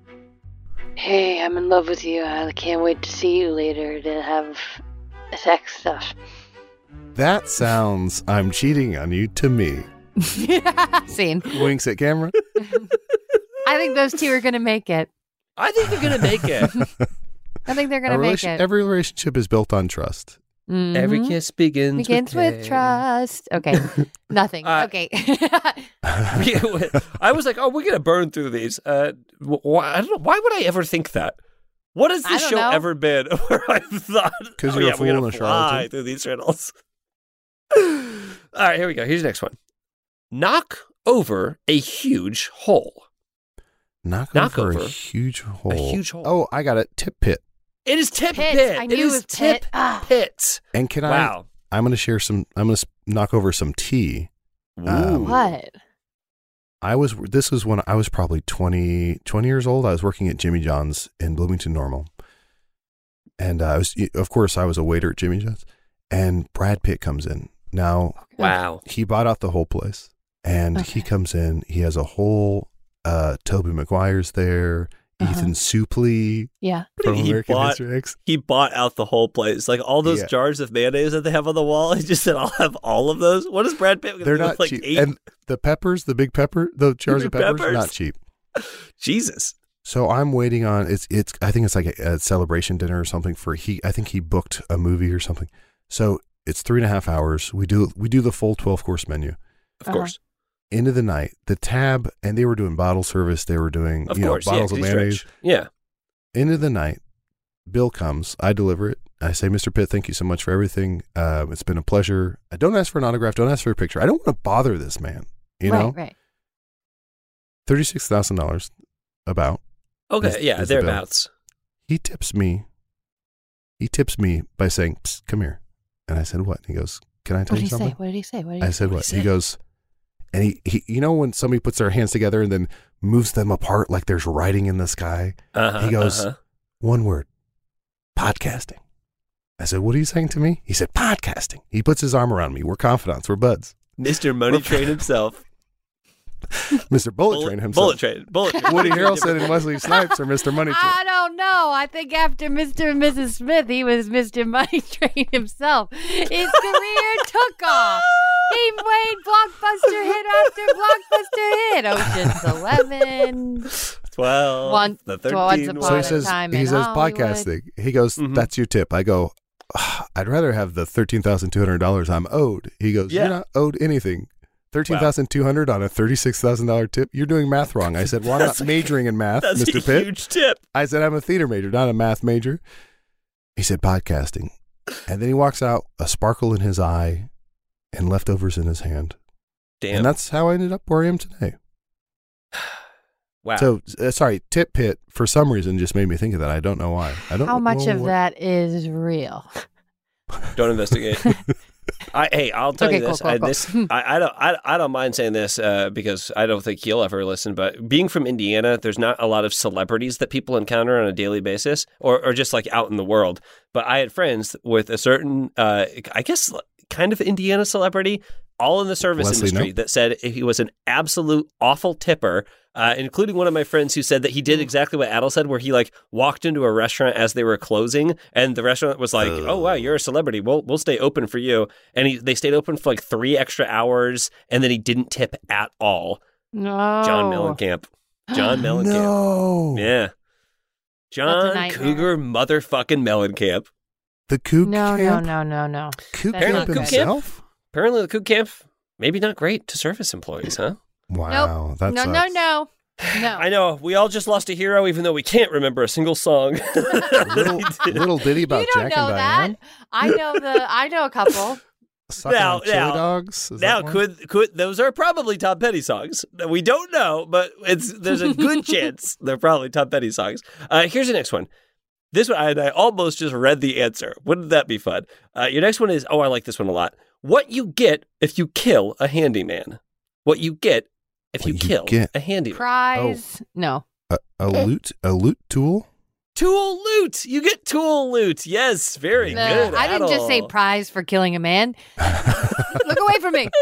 Hey, I'm in love with you. I can't wait to see you later to have sex stuff. That sounds I'm cheating on you to me. Scene. Winks at camera. I think those two are going to make it. I think they're gonna make it. I think they're going A to make relation- it. Every relationship is built on trust. Mhm. Every kiss begins, begins with, with K. trust. Okay. Nothing. Uh, okay. I was like, oh, we're gonna burn through these. Uh, wh- why, I don't know. Why would I ever think that? What has I this don't show know. ever been where I've thought? 'Cause oh, you're a yeah, fool we're and gonna a fly charlatan. through these riddles. All right, here we go. Here's the next one. Knock over a huge hole. Knock, Knock over, over a huge hole. a huge hole. Oh, I got it. Tip pit. It is tip Pit. pit. I knew it it is was tip pit. Ah. pit. And can I? Wow. I'm going to share some. I'm going to knock over some tea. Um, Ooh. What? I was. This was when I was probably twenty, twenty years old. I was working at Jimmy John's in Bloomington Normal, and uh, I was, of course, I was a waiter at Jimmy John's. And Brad Pitt comes in. Now Wow. he bought out the whole place, and he Okay. comes in. He has a whole. Uh, Toby Maguire's there. Uh-huh. Ethan Suplee Yeah. from He American bought- History X. He bought out the whole place, like all those Yeah. jars of mayonnaise that they have on the wall. He just said, "I'll have all of those." What is Brad Pitt gonna They're do not with, like cheap. eight? And the peppers, the big pepper, the jars Big of peppers, peppers. not cheap. Jesus. So I'm waiting on it's it's I think it's like a, a celebration dinner or something for he I think he booked a movie or something. So it's three and a half hours. We do we do the full twelve course menu. Of Uh-huh. course. Into the night, the tab, and they were doing bottle service. They were doing Of you course. know bottles yeah, of 'cause he's mayonnaise. rich. Yeah. Into the night, bill comes. I deliver it. I say, Mister Pitt, thank you so much for everything. Uh, it's been a pleasure. I don't ask for an autograph. Don't ask for a picture. I don't want to bother this man. You right, know, right. thirty six thousand dollars. About. Okay. Is- yeah. is the bill. Thereabouts. He tips me. He tips me by saying, Psst, come here. And I said, what? And he goes, can I tell What did you he something? say? What did he say? What did he I say? said, What'd what? he He say? goes, and he, he, you know, when somebody puts their hands together and then moves them apart like there's writing in the sky? Uh-huh, He goes, uh-huh. one word, podcasting. I said, what are you saying to me? He said, podcasting. He puts his arm around me. We're confidants. We're buds. Mister Money Train himself. Mister Bullet, Train himself. Bullet Train. Bullet Train. Woody Harrelson and Wesley Snipes are Mister Money Train. I don't know. I think after Mister and Missus Smith, he was Mister Money Train himself. His career took off. He made blockbuster hit after blockbuster hit. Ocean's Eleven. Twelve. One- the once thirteen. upon So he a says, time he in says Hollywood. podcasting. He goes, Mhm. that's your tip. I go, "Ah, I'd rather have the thirteen thousand two hundred dollars I'm owed. He goes, Yeah. you're not owed anything. thirteen thousand two hundred dollars on a thirty-six thousand dollars tip. You're doing math wrong. I said, well, I'm not That's a- majoring in math, That's Mister a Pitt. huge tip. I said, I'm a theater major, not a math major. He said, podcasting. And then he walks out, a sparkle in his eye. and leftovers in his hand. Damn. And that's how I ended up where I am today. Wow. So, uh, sorry, Tit Pit, for some reason, just made me think of that. I don't know why. I don't How much know of what- that is real? Don't investigate. I, hey, I'll tell Okay, you this. cool, cool, I, cool. this I, I don't. I, I don't mind saying this uh, because I don't think he'll ever listen. But being from Indiana, there's not a lot of celebrities that people encounter on a daily basis, or, or just like out in the world. But I had friends with a certain, uh, I guess, kind of Indiana celebrity, all in the service Leslie industry, Knope? that said he was an absolute awful tipper. Uh, including one of my friends who said that he did exactly what Adel said, where he like walked into a restaurant as they were closing, and the restaurant was like, Ugh. "Oh wow, you're a celebrity. We'll we'll stay open for you." And he, they stayed open for like three extra hours, and then he didn't tip at all. No. John Mellencamp. John Mellencamp. No. Yeah. John nightmare. Cougar motherfucking Mellencamp. The Kook No, no, Camp? no, no, no. Kook That's Camp not good. himself? Apparently, the Coop Camp maybe not great to service employees, huh? Wow. That no, sucks. no, no, no. I know we all just lost a hero, even though we can't remember a single song. little, little ditty about you don't Jack know and that. Diane? I know the. I know a couple. Sucking Now- on chili now- dogs? Is Now, that one? could could those are probably Tom Petty songs? We don't know, but it's there's a good chance they're probably Tom Petty songs. Uh, here's the next one. This one, I, I almost just read the answer. Wouldn't that be fun? Uh, your next one is, oh, I like this one a lot. What you get if you kill a handyman? What you get if What you you kill get. a handyman? Prize. No. A, a loot? A loot tool? Tool loot. You get tool loot. Yes, very No, good. I didn't just say Adel. prize for killing a man. Look away from me.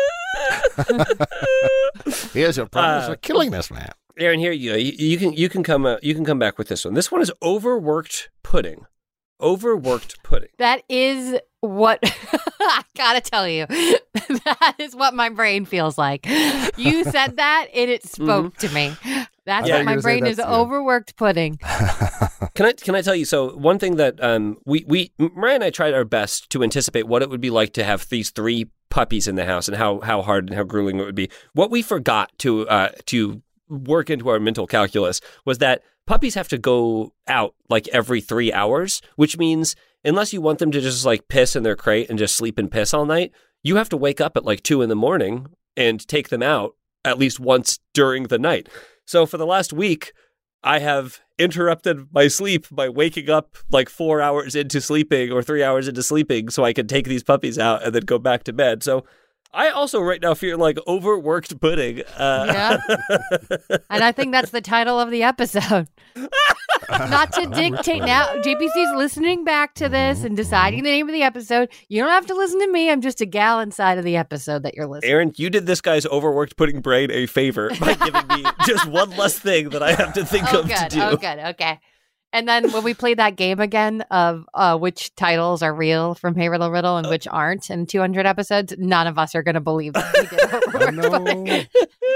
Here's your promise Uh, for killing this man. Aaron, here you go. You, you can you can come uh, you can come back with this one. This one is overworked pudding. Overworked pudding. That is what I gotta tell you. That is what my brain feels like. You said that and it spoke to me. That's Yeah. what my You were gonna say brain is. that's you. Overworked pudding. Can I can I tell you? So one thing that um we we Mariah and I tried our best to anticipate what it would be like to have these three puppies in the house and how how hard and how grueling it would be. What we forgot to uh to work into our mental calculus was that puppies have to go out like every three hours, which means unless you want them to just like piss in their crate and just sleep and piss all night, you have to wake up at like two in the morning and take them out at least once during the night. So for the last week, I have interrupted my sleep by waking up like four hours into sleeping or three hours into sleeping so I can take these puppies out and then go back to bed. So I also right now feel like overworked pudding. Uh, Yeah. And I think that's the title of the episode. Not to dictate now. J P C's listening back to this and deciding the name of the episode. You don't have to listen to me. I'm just a gal inside of the episode that you're listening. Aaron, you did this guy's overworked pudding brain a favor by giving me just one less thing that I have to think Oh, of good. to do. Oh, good. Okay. And then when we played that game again of uh, which titles are real from Hey Riddle Riddle and which aren't in two hundred episodes, none of us are going to believe that we did overworked Oh, pudding. no.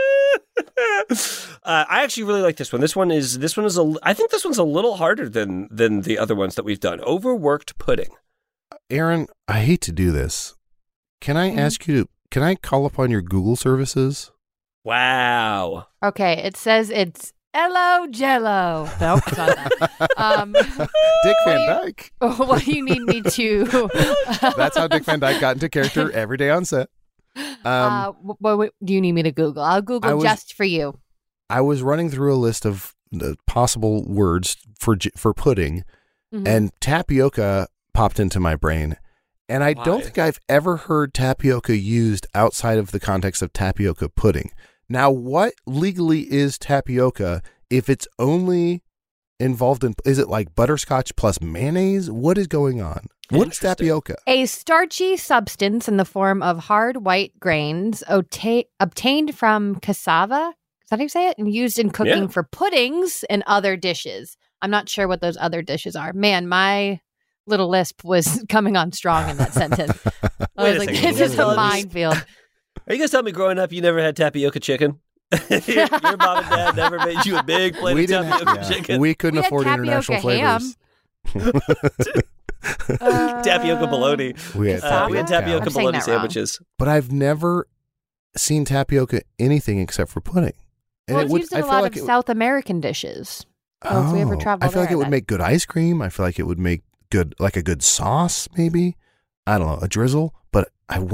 uh, I actually really like this one. This one is this one is a. I think this one's a little harder than than the other ones that we've done. Overworked pudding. Aaron, I hate to do this. Can I Mhm. ask you to, can I call upon your Google services? Wow. Okay. It says it's Hello Jello. Nope, it's not that. Um, Dick Van you- Dyke. what do you need me to? That's how Dick Van Dyke got into character every day on set. Um, uh, what, what do you need me to Google? I'll Google I was- just for you. I was running through a list of the possible words for j- for pudding, Mhm. and tapioca popped into my brain. And I don't Why? think I've ever heard tapioca used outside of the context of tapioca pudding. Now, what legally is tapioca if it's only involved in, is it like butterscotch plus mayonnaise? What is going on? What is Interesting. tapioca? A starchy substance in the form of hard white grains ota- obtained from cassava. Is that how you say it? And used in cooking Yeah. for puddings and other dishes. I'm not sure what those other dishes are. Man, my little lisp was coming on strong in that sentence. I Wait was a like, second. this You're is a telling me- minefield. Are you guys telling me growing up you never had tapioca chicken? your, your mom and dad never made you a big plate we of didn't tapioca have, yeah, chicken. we couldn't We had afford international tapioca ham. flavors. Uh, tapioca bologna. We had Uh, we had Cassava? tapioca I'm saying bologna that wrong. sandwiches. But I've never seen tapioca anything except for pudding. Well, it's would- used in I a feel lot like of it- South American dishes. Oh, if we ever Oh, travel I feel like there, it would then- make good ice cream. I feel like it would make good, like a good sauce, maybe. I don't know, a drizzle. But I want,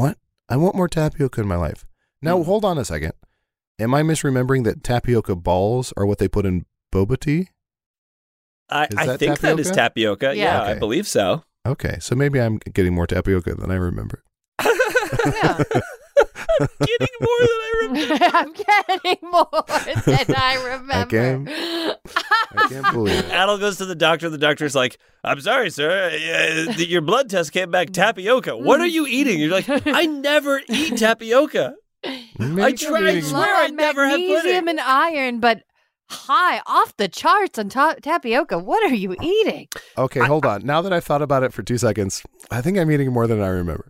I want more tapioca in my life. Now, Mm. hold on a second. Am I misremembering that tapioca balls are what they put in boba tea? I, Is I that think that is tapioca. Yeah. Yeah, I Okay. believe so. Okay, so maybe I'm getting more tapioca than I remember. Yeah. Getting more than I remember. I'm getting more than I remember. can't- I can't believe it. Adel goes to the doctor. The doctor's like, I'm sorry, sir. Uh, your blood test came back tapioca. What are you eating? You're like, I never eat tapioca. Maybe I I'm tried eating- swear I never had magnesium pudding. and iron, but high off the charts on ta- tapioca. What are you eating? Okay, hold on. Now that I've thought about it for two seconds, I think I'm eating more than I remember.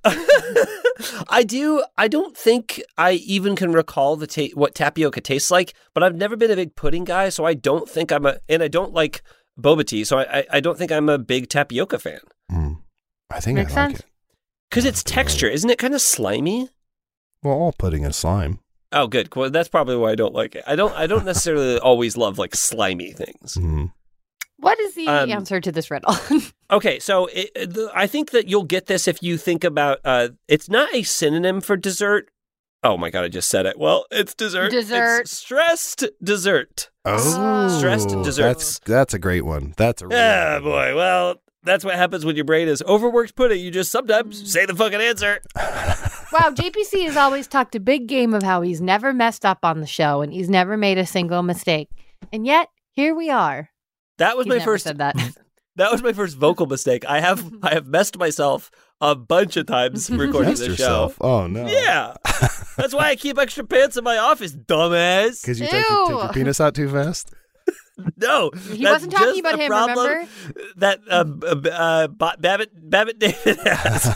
I do. I don't think I even can recall the ta- what tapioca tastes like, but I've never been a big pudding guy, so I don't think I'm a, and I don't like boba tea, so I, I, I don't think I'm a big tapioca fan. Mm, I think Makes I like sense. it. Because it's texture. Isn't it kind of slimy? Well, all pudding is slime. Oh, good. Well, that's probably why I don't like it. I don't. I don't necessarily always love like slimy things. Mm. What is the Um, answer to this riddle? Okay, so it, the, I think that you'll get this if you think about. Uh, it's not a synonym for dessert. Oh my god, I just said it. Well, it's dessert. Dessert. It's stressed dessert. Oh, Stressed desserts. That's that's a great one. That's a really Yeah, good one. boy. Well, that's what happens when your brain is overworked pudding. You just sometimes say the fucking answer. Wow, J P C has always talked a big game of how he's never messed up on the show and he's never made a single mistake. And yet, here we are. That was He's my never first. said that. That was my first vocal mistake. I have I have messed myself a bunch of times recording Messed this yourself. show. Oh no. Yeah, that's why I keep extra pants in my office, dumbass. Because you take your, take your Ew. penis out too fast. No, He that's wasn't talking just about a him, problem remember? That uh, uh, uh, Ba- Babbitt Babbitt David has.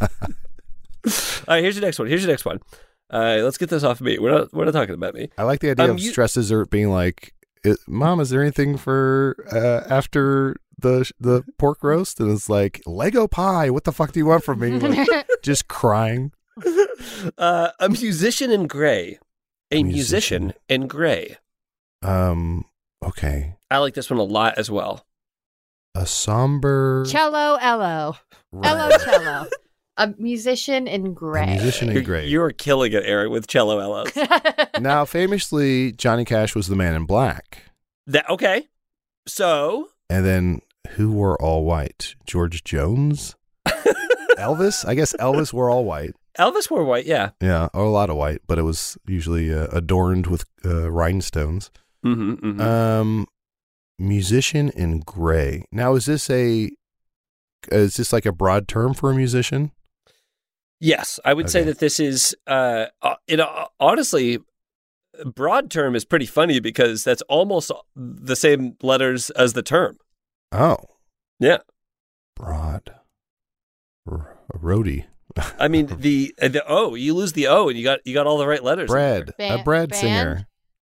All right, here's your next one. Here's your next one. Uh, let's get this off me. We're not we're not talking about me. I like the idea Um, of you- stress dessert being like, "I- Mom, is there anything for uh, after the the pork roast? And it's like, Lego pie. What the fuck do you want from me? Like, just crying. Uh, a musician in gray. A, A musician. musician. in gray. Um. Okay. I like this one a lot as well. A somber. Cello Ello. Ello red. Cello. A musician in gray. A musician in You're, gray. you're killing it, Eric, with cello ellos. Now, famously, Johnny Cash was the man in black. That okay. So And then who wore all white? George Jones? Elvis? I guess Elvis wore all white. Elvis wore white, yeah. Yeah, or a lot of white, but it was usually uh, adorned with uh, rhinestones. Mm-hmm, mm-hmm. Um, musician in gray. Now, is this a is this like a broad term for a musician? Yes, I would say Okay. that this is, uh, uh, it, uh, honestly, broad term is pretty funny because that's almost the same letters as the term. Oh, Yeah. broad. R- a roadie. I mean, the uh, the O, you lose the O and you got you got all the right letters. in Bread. a Ba- bread band? singer.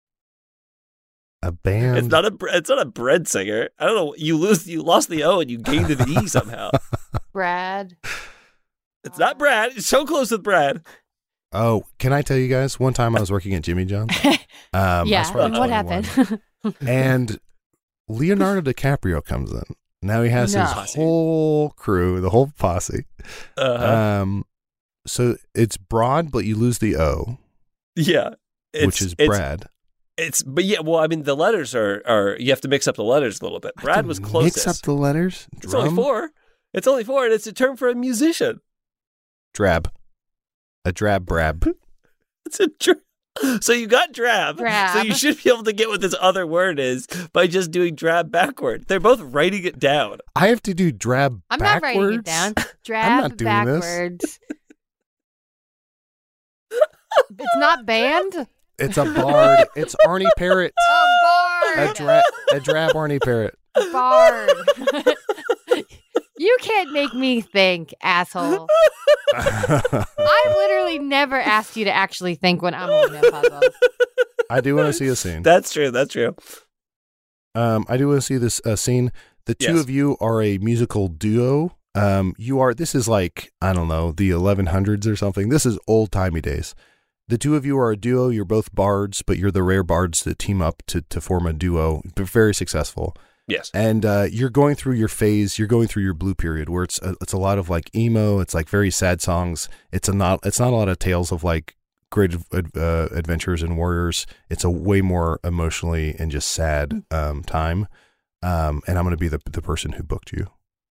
A there. band. It's not a bre- it's not a bread singer. I don't know. You lose you lost the O and you gained the E somehow. Brad. It's not Brad. It's so close with Brad. Oh, can I tell you guys? One time I was working at Jimmy John's. Um, I was yeah. probably And what twenty-one. happened? And Leonardo DiCaprio comes in. Now he has No. his whole crew, the whole posse. Uh-huh. Um, so it's broad, but you lose the O, yeah. It's, which is it's, Brad. It's but yeah. Well, I mean, the letters are are you have to mix up the letters a little bit. Brad was closest. Mix up the letters. It's only Drum? four. It's only four, and it's a term for a musician. Drab. A drab brab. It's a dra- so you got drab. Drab. So you should be able to get what this other word is by just doing drab backward. They're both writing it down. I have to do drab I'm backwards. not writing it down. Drab not doing this. backwards. It's not band. It's a bard. It's Arnie Parrott. A A, bard. dra- a drab Arnie Parrott. Bard. You can't make me think, asshole. I've literally never asked you to actually think when I'm on a puzzle. I do want to see a scene. That's true. That's true. Um, I do want to see this uh, scene. The two Yes. of you are a musical duo. Um, you are. This is like I don't know the eleven hundreds or something. This is old timey days. The two of you are a duo. You're both bards, but you're the rare bards that team up to to form a duo. But very successful. Yes. And uh, you're going through your phase. You're going through your blue period, where it's a, it's a lot of like emo. It's like very sad songs. It's a not. It's not a lot of tales of like great uh, adventures and warriors. It's a way more emotionally and just sad um, time. Um, and I'm going to be the the person who booked you.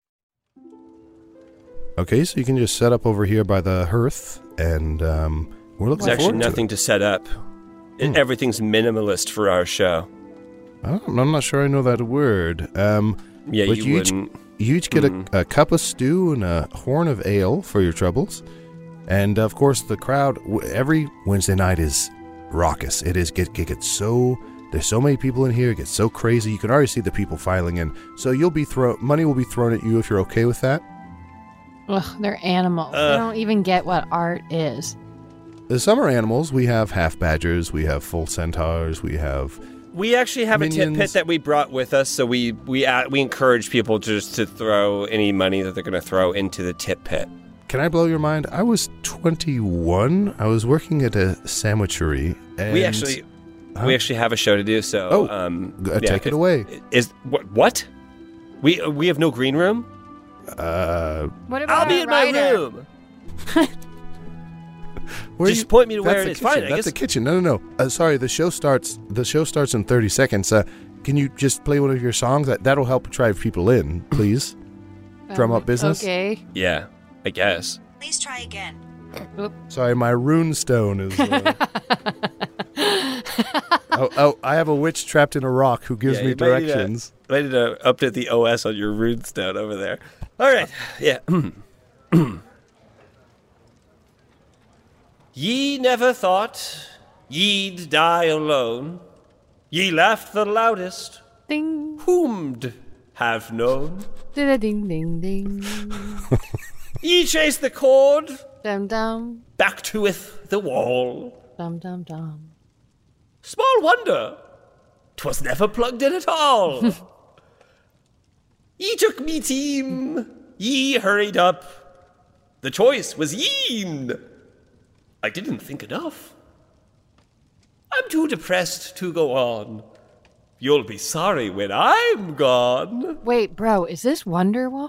Okay, so you can just set up over here by the hearth, and um, we're looking There's actually forward to nothing it. to set up. It, Hmm. Everything's minimalist for our show. I don't- I'm not sure I know that word. Um, Yeah, But you, you each- wouldn't. you each get Mm. a, a cup of stew and a horn of ale for your troubles. And of course, the crowd w- every Wednesday night is raucous. It is get, it gets so there's so many people in here. It gets so crazy. You can already see the people filing in. So you'll be thrown money will be thrown at you if you're okay with that. Ugh, they're animals. Uh. they don't even get what art is. The summer animals, we have half badgers, we have full centaurs, we have We actually have a tit Minions. pit that we brought with us, so we we uh, we encourage people just to throw any money that they're going to throw into the tit pit. Can I blow your mind? I was twenty-one. I was working at a sandwichery. And we actually Huh? we actually have a show to do. So Oh, um, uh, take it away. Is what what? We uh, we have no green room. Uh, What about I'll be a in my writer? room. where Just you- point me to where that's it the is. kitchen. Fine, I That's guess. the kitchen. No, no, no. Uh, sorry, the show starts. The show starts in thirty seconds. Uh, can you just play one of your songs? That that'll help drive people in, please. Drum up business? Okay. Yeah, I guess. Please try again. Sorry, my rune stone is. Uh... oh, oh, I have a witch trapped in a rock who gives Yeah, me you might need to- directions. I need to update the O S on your runestone over there. All right. Yeah. Ye never thought ye'd die alone. Ye laughed the loudest. Ding. Whom'd have known? Da ding ding ding. Ye chased the cord Dum dum. back to with the wall. Dum dum dum. Small wonder 'twas never plugged in at all. Ye took me team, ye hurried up. The choice was yeen. I didn't think enough. I'm too depressed to go on. You'll be sorry when I'm gone. Wait, bro, is this Wonderwall?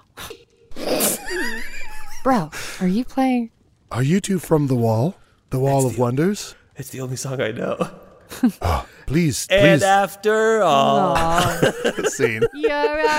Bro, are you playing? Are you two from the wall? The Wall of Wonders? It's the only song I know. Please, And please. after all, Scene. You're a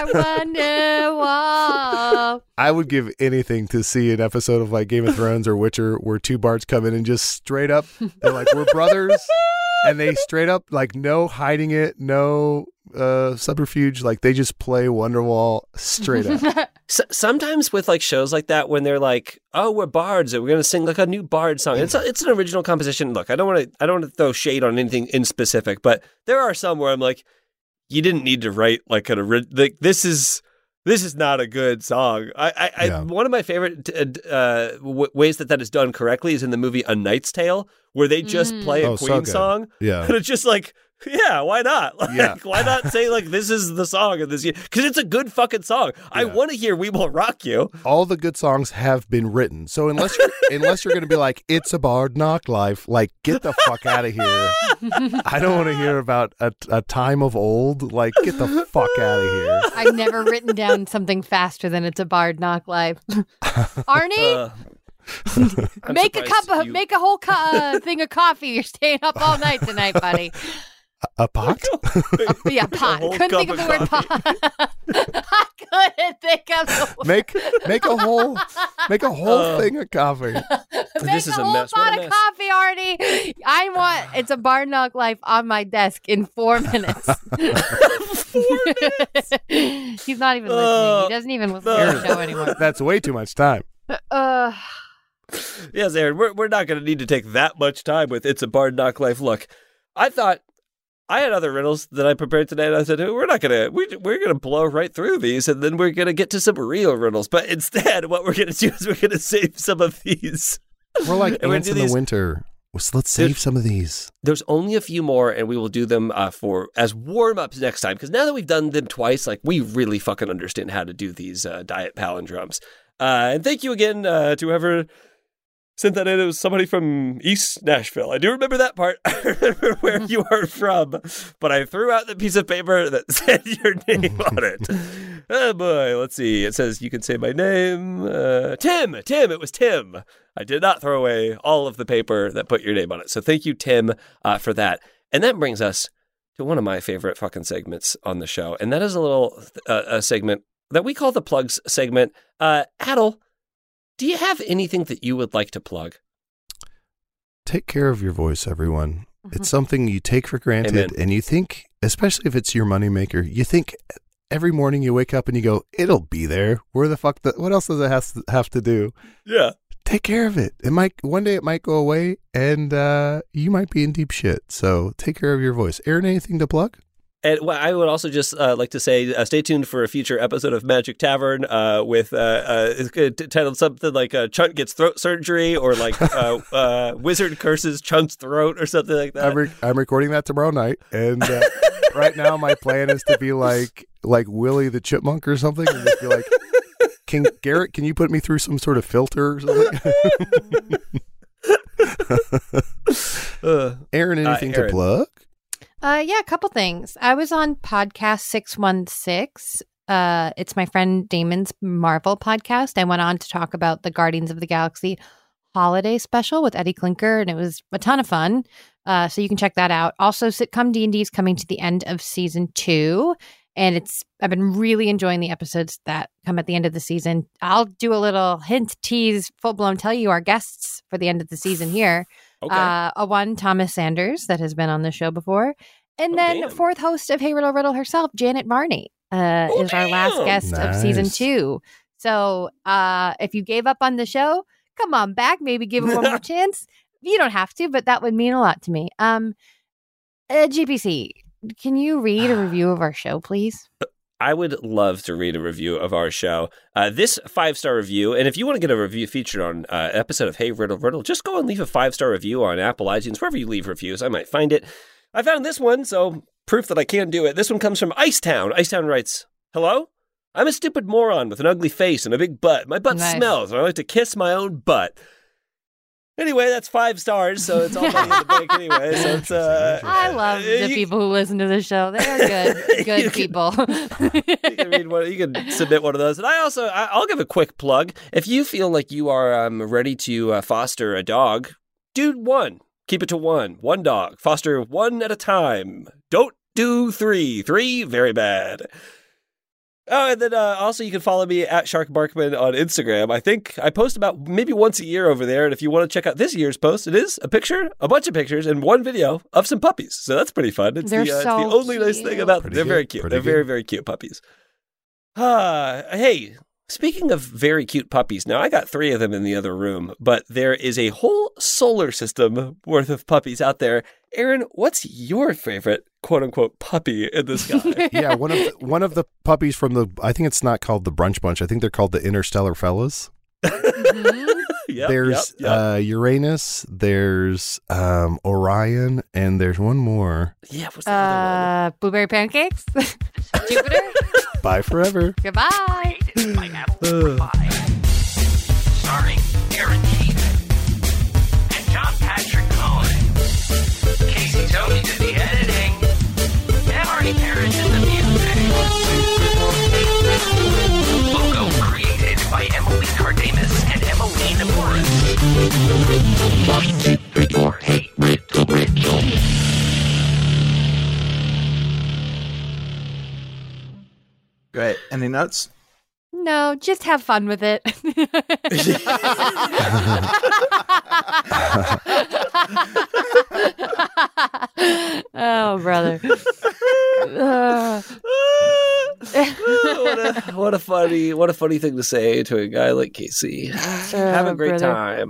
Wonderwall. I would give anything to see an episode of like Game of Thrones or Witcher where two bards come in and just straight up, they're like, we're brothers. And they straight up, like, no hiding it, no uh, subterfuge. Like, they just play Wonderwall straight up. S- sometimes with like shows like that, when they're like, "Oh, we're bards, and we're gonna sing like a new bard song," it's a, it's an original composition. Look, I don't want to I don't want to throw shade on anything in specific, but there are some where I'm like, you didn't need to write like an ori- like this is this is not a good song. I, I, Yeah. I one of my favorite uh, w- ways that that is done correctly is in the movie A Knight's Tale, where they just Mm. play a Oh, so Queen good. song, Yeah. and it's just like. Yeah, why not? Like, Yeah. why not say like this is the song of this year? Because it's a good fucking song. I Yeah. want to hear "We Will Rock You." All the good songs have been written. So unless you're, unless you're going to be like, it's a bard knock life, like, get the fuck out of here. I don't want to hear about a, a time of old. Like, get the fuck out of here. I've never written down something faster than it's a bard knock live. Arnie, Uh, I'm make a surprised cup of, you- make a whole cu- uh, thing of coffee. You're staying up all night tonight, buddy. A pot? Yeah, pot. whole Couldn't think cup of the of word pot. I couldn't think of the word. Make make a whole make a whole Uh, thing of coffee. Make This is a a whole mess. What pot a of mess. coffee, Arnie. I want it's a bar knock life on my desk in four minutes. four minutes. He's not even listening. Uh, he doesn't even listen to the show anymore. That's way too much time. Uh, Yes, Aaron, we're we're not going to need to take that much time with "It's a Bard Knock Life." Look, I thought I had other riddles that I prepared today, and I said we're not gonna we, we're gonna blow right through these, and then we're gonna get to some real riddles. But instead, what we're gonna do is we're gonna save some of these. We're like And we're ants gonna in do the these- winter. Let's, let's save some of these. There's only a few more, and we will do them uh, for as warm ups next time. Because now that we've done them twice, like we really fucking understand how to do these uh, diet palindromes. Uh, and thank you again uh, to whoever sent that in. It was somebody from East Nashville. I do remember that part. I remember where you are from, but I threw out the piece of paper that said your name on it. Oh boy, let's see. It says you can say my name. Uh, Tim, Tim, it was Tim. I did not throw away all of the paper that put your name on it. So thank you, Tim, uh, for that. And that brings us to one of my favorite fucking segments on the show. And that is a little uh, a segment that we call the plugs segment. Uh, Adel, do you have anything that you would like to plug? Take care of your voice, everyone. Mm-hmm. It's something you take for granted. Amen. And you think, especially if it's your moneymaker, you think every morning you wake up and you go, it'll be there. Where the fuck, the, what else does it have to, have to do? Yeah. Take care of it. It might, one day it might go away and uh, you might be in deep shit. So take care of your voice. Aaron, anything to plug? And well, I would also just uh, like to say, uh, stay tuned for a future episode of Magic Tavern uh, with uh, uh, it's titled something like uh, Chunt Gets Throat Surgery or like uh, uh, Wizard Curses Chunt's Throat or something like that. I'm, re- I'm recording that tomorrow night. And uh, right now my plan is to be like like Willie the Chipmunk or something and just be like, Can Garrett, can you put me through some sort of filter or something? uh, Aaron, anything uh, Aaron. to plug? Uh, yeah, a couple things. I was on podcast six one six. Uh, it's my friend Damon's Marvel podcast. I went on to talk about the Guardians of the Galaxy holiday special with Eddie Klinker, and it was a ton of fun. Uh, so you can check that out. Also, Sitcom D and D is coming to the end of season two, and it's I've been really enjoying the episodes that come at the end of the season. I'll do a little hint, tease, full blown, tell you our guests for the end of the season here. Okay. Uh, a one, Thomas Sanders, that has been on the show before. And oh, then damn. fourth host of Hey Riddle Riddle herself, Janet Varney, uh, oh, is damn. our last guest nice. of season two. So uh, if you gave up on the show, come on back. Maybe give it one more chance. You don't have to, but that would mean a lot to me. Um, uh, G P C, can you read a review of our show, please? I would love to read a review of our show. Uh, this five-star review, and if you want to get a review featured on an uh, episode of Hey Riddle Riddle, just go and leave a five-star review on Apple, iTunes, wherever you leave reviews. I might find it. I found this one, so proof that I can do it. This one comes from Icetown. Icetown writes, hello? I'm a stupid moron with an ugly face and a big butt. My butt nice. smells, and I like to kiss my own butt. Anyway, that's five stars, so it's all money in the bank anyway. So it's, uh, I love the you, people who listen to the show. They're good, good you people. Can, you can read one. You can submit one of those. And I also, I, I'll give a quick plug. If you feel like you are um, ready to uh, foster a dog, do one. Keep it to one. One dog. Foster one at a time. Don't do three. Three, very bad. Oh, and then uh, also you can follow me at Shark Barkman on Instagram. I think I post about maybe once a year over there. And if you want to check out this year's post, it is a picture, a bunch of pictures, and one video of some puppies. So that's pretty fun. It's, they're the, uh, so it's the only cute. nice thing about them. They're good. very cute. Pretty they're good. very, very cute puppies. Uh, hey, speaking of very cute puppies, now I got three of them in the other room, but there is a whole solar system worth of puppies out there. Aaron, what's your favorite quote unquote puppy in the sky? Yeah, one of the, one of the puppies from the, I think it's not called the Brunch Bunch. I think they're called the Interstellar Fellas. Mm-hmm. Yep, there's yep, yep. Uh, Uranus, there's um, Orion, and there's one more. Yeah, what's the uh, other one? Blueberry pancakes? Jupiter? Bye forever. Goodbye. Created by Adult Provide. Starring Aaron Keith and John Patrick Cohen. Casey Tony did the editing. And Marty Parrish did the music. Logo created by Emily Cardamus and Emily Morris. Hey, Riddle, Riddle. Great. Any notes? No, just have fun with it. Oh, brother. Uh. what, a, what a funny, what a funny thing to say to a guy like Casey. Oh, Have a great brother. time.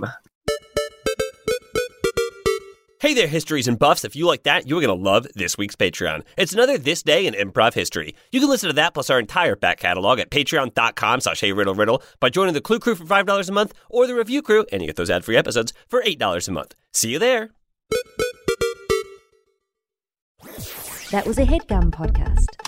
Hey there, histories and buffs. If you like that, you're going to love this week's Patreon. It's another This Day in Improv History. You can listen to that plus our entire back catalog at patreon.com slash hey riddle riddle by joining the Clue Crew for five dollars a month or the Review Crew, and you get those ad-free episodes for eight dollars a month. See you there. That was a HeadGum podcast.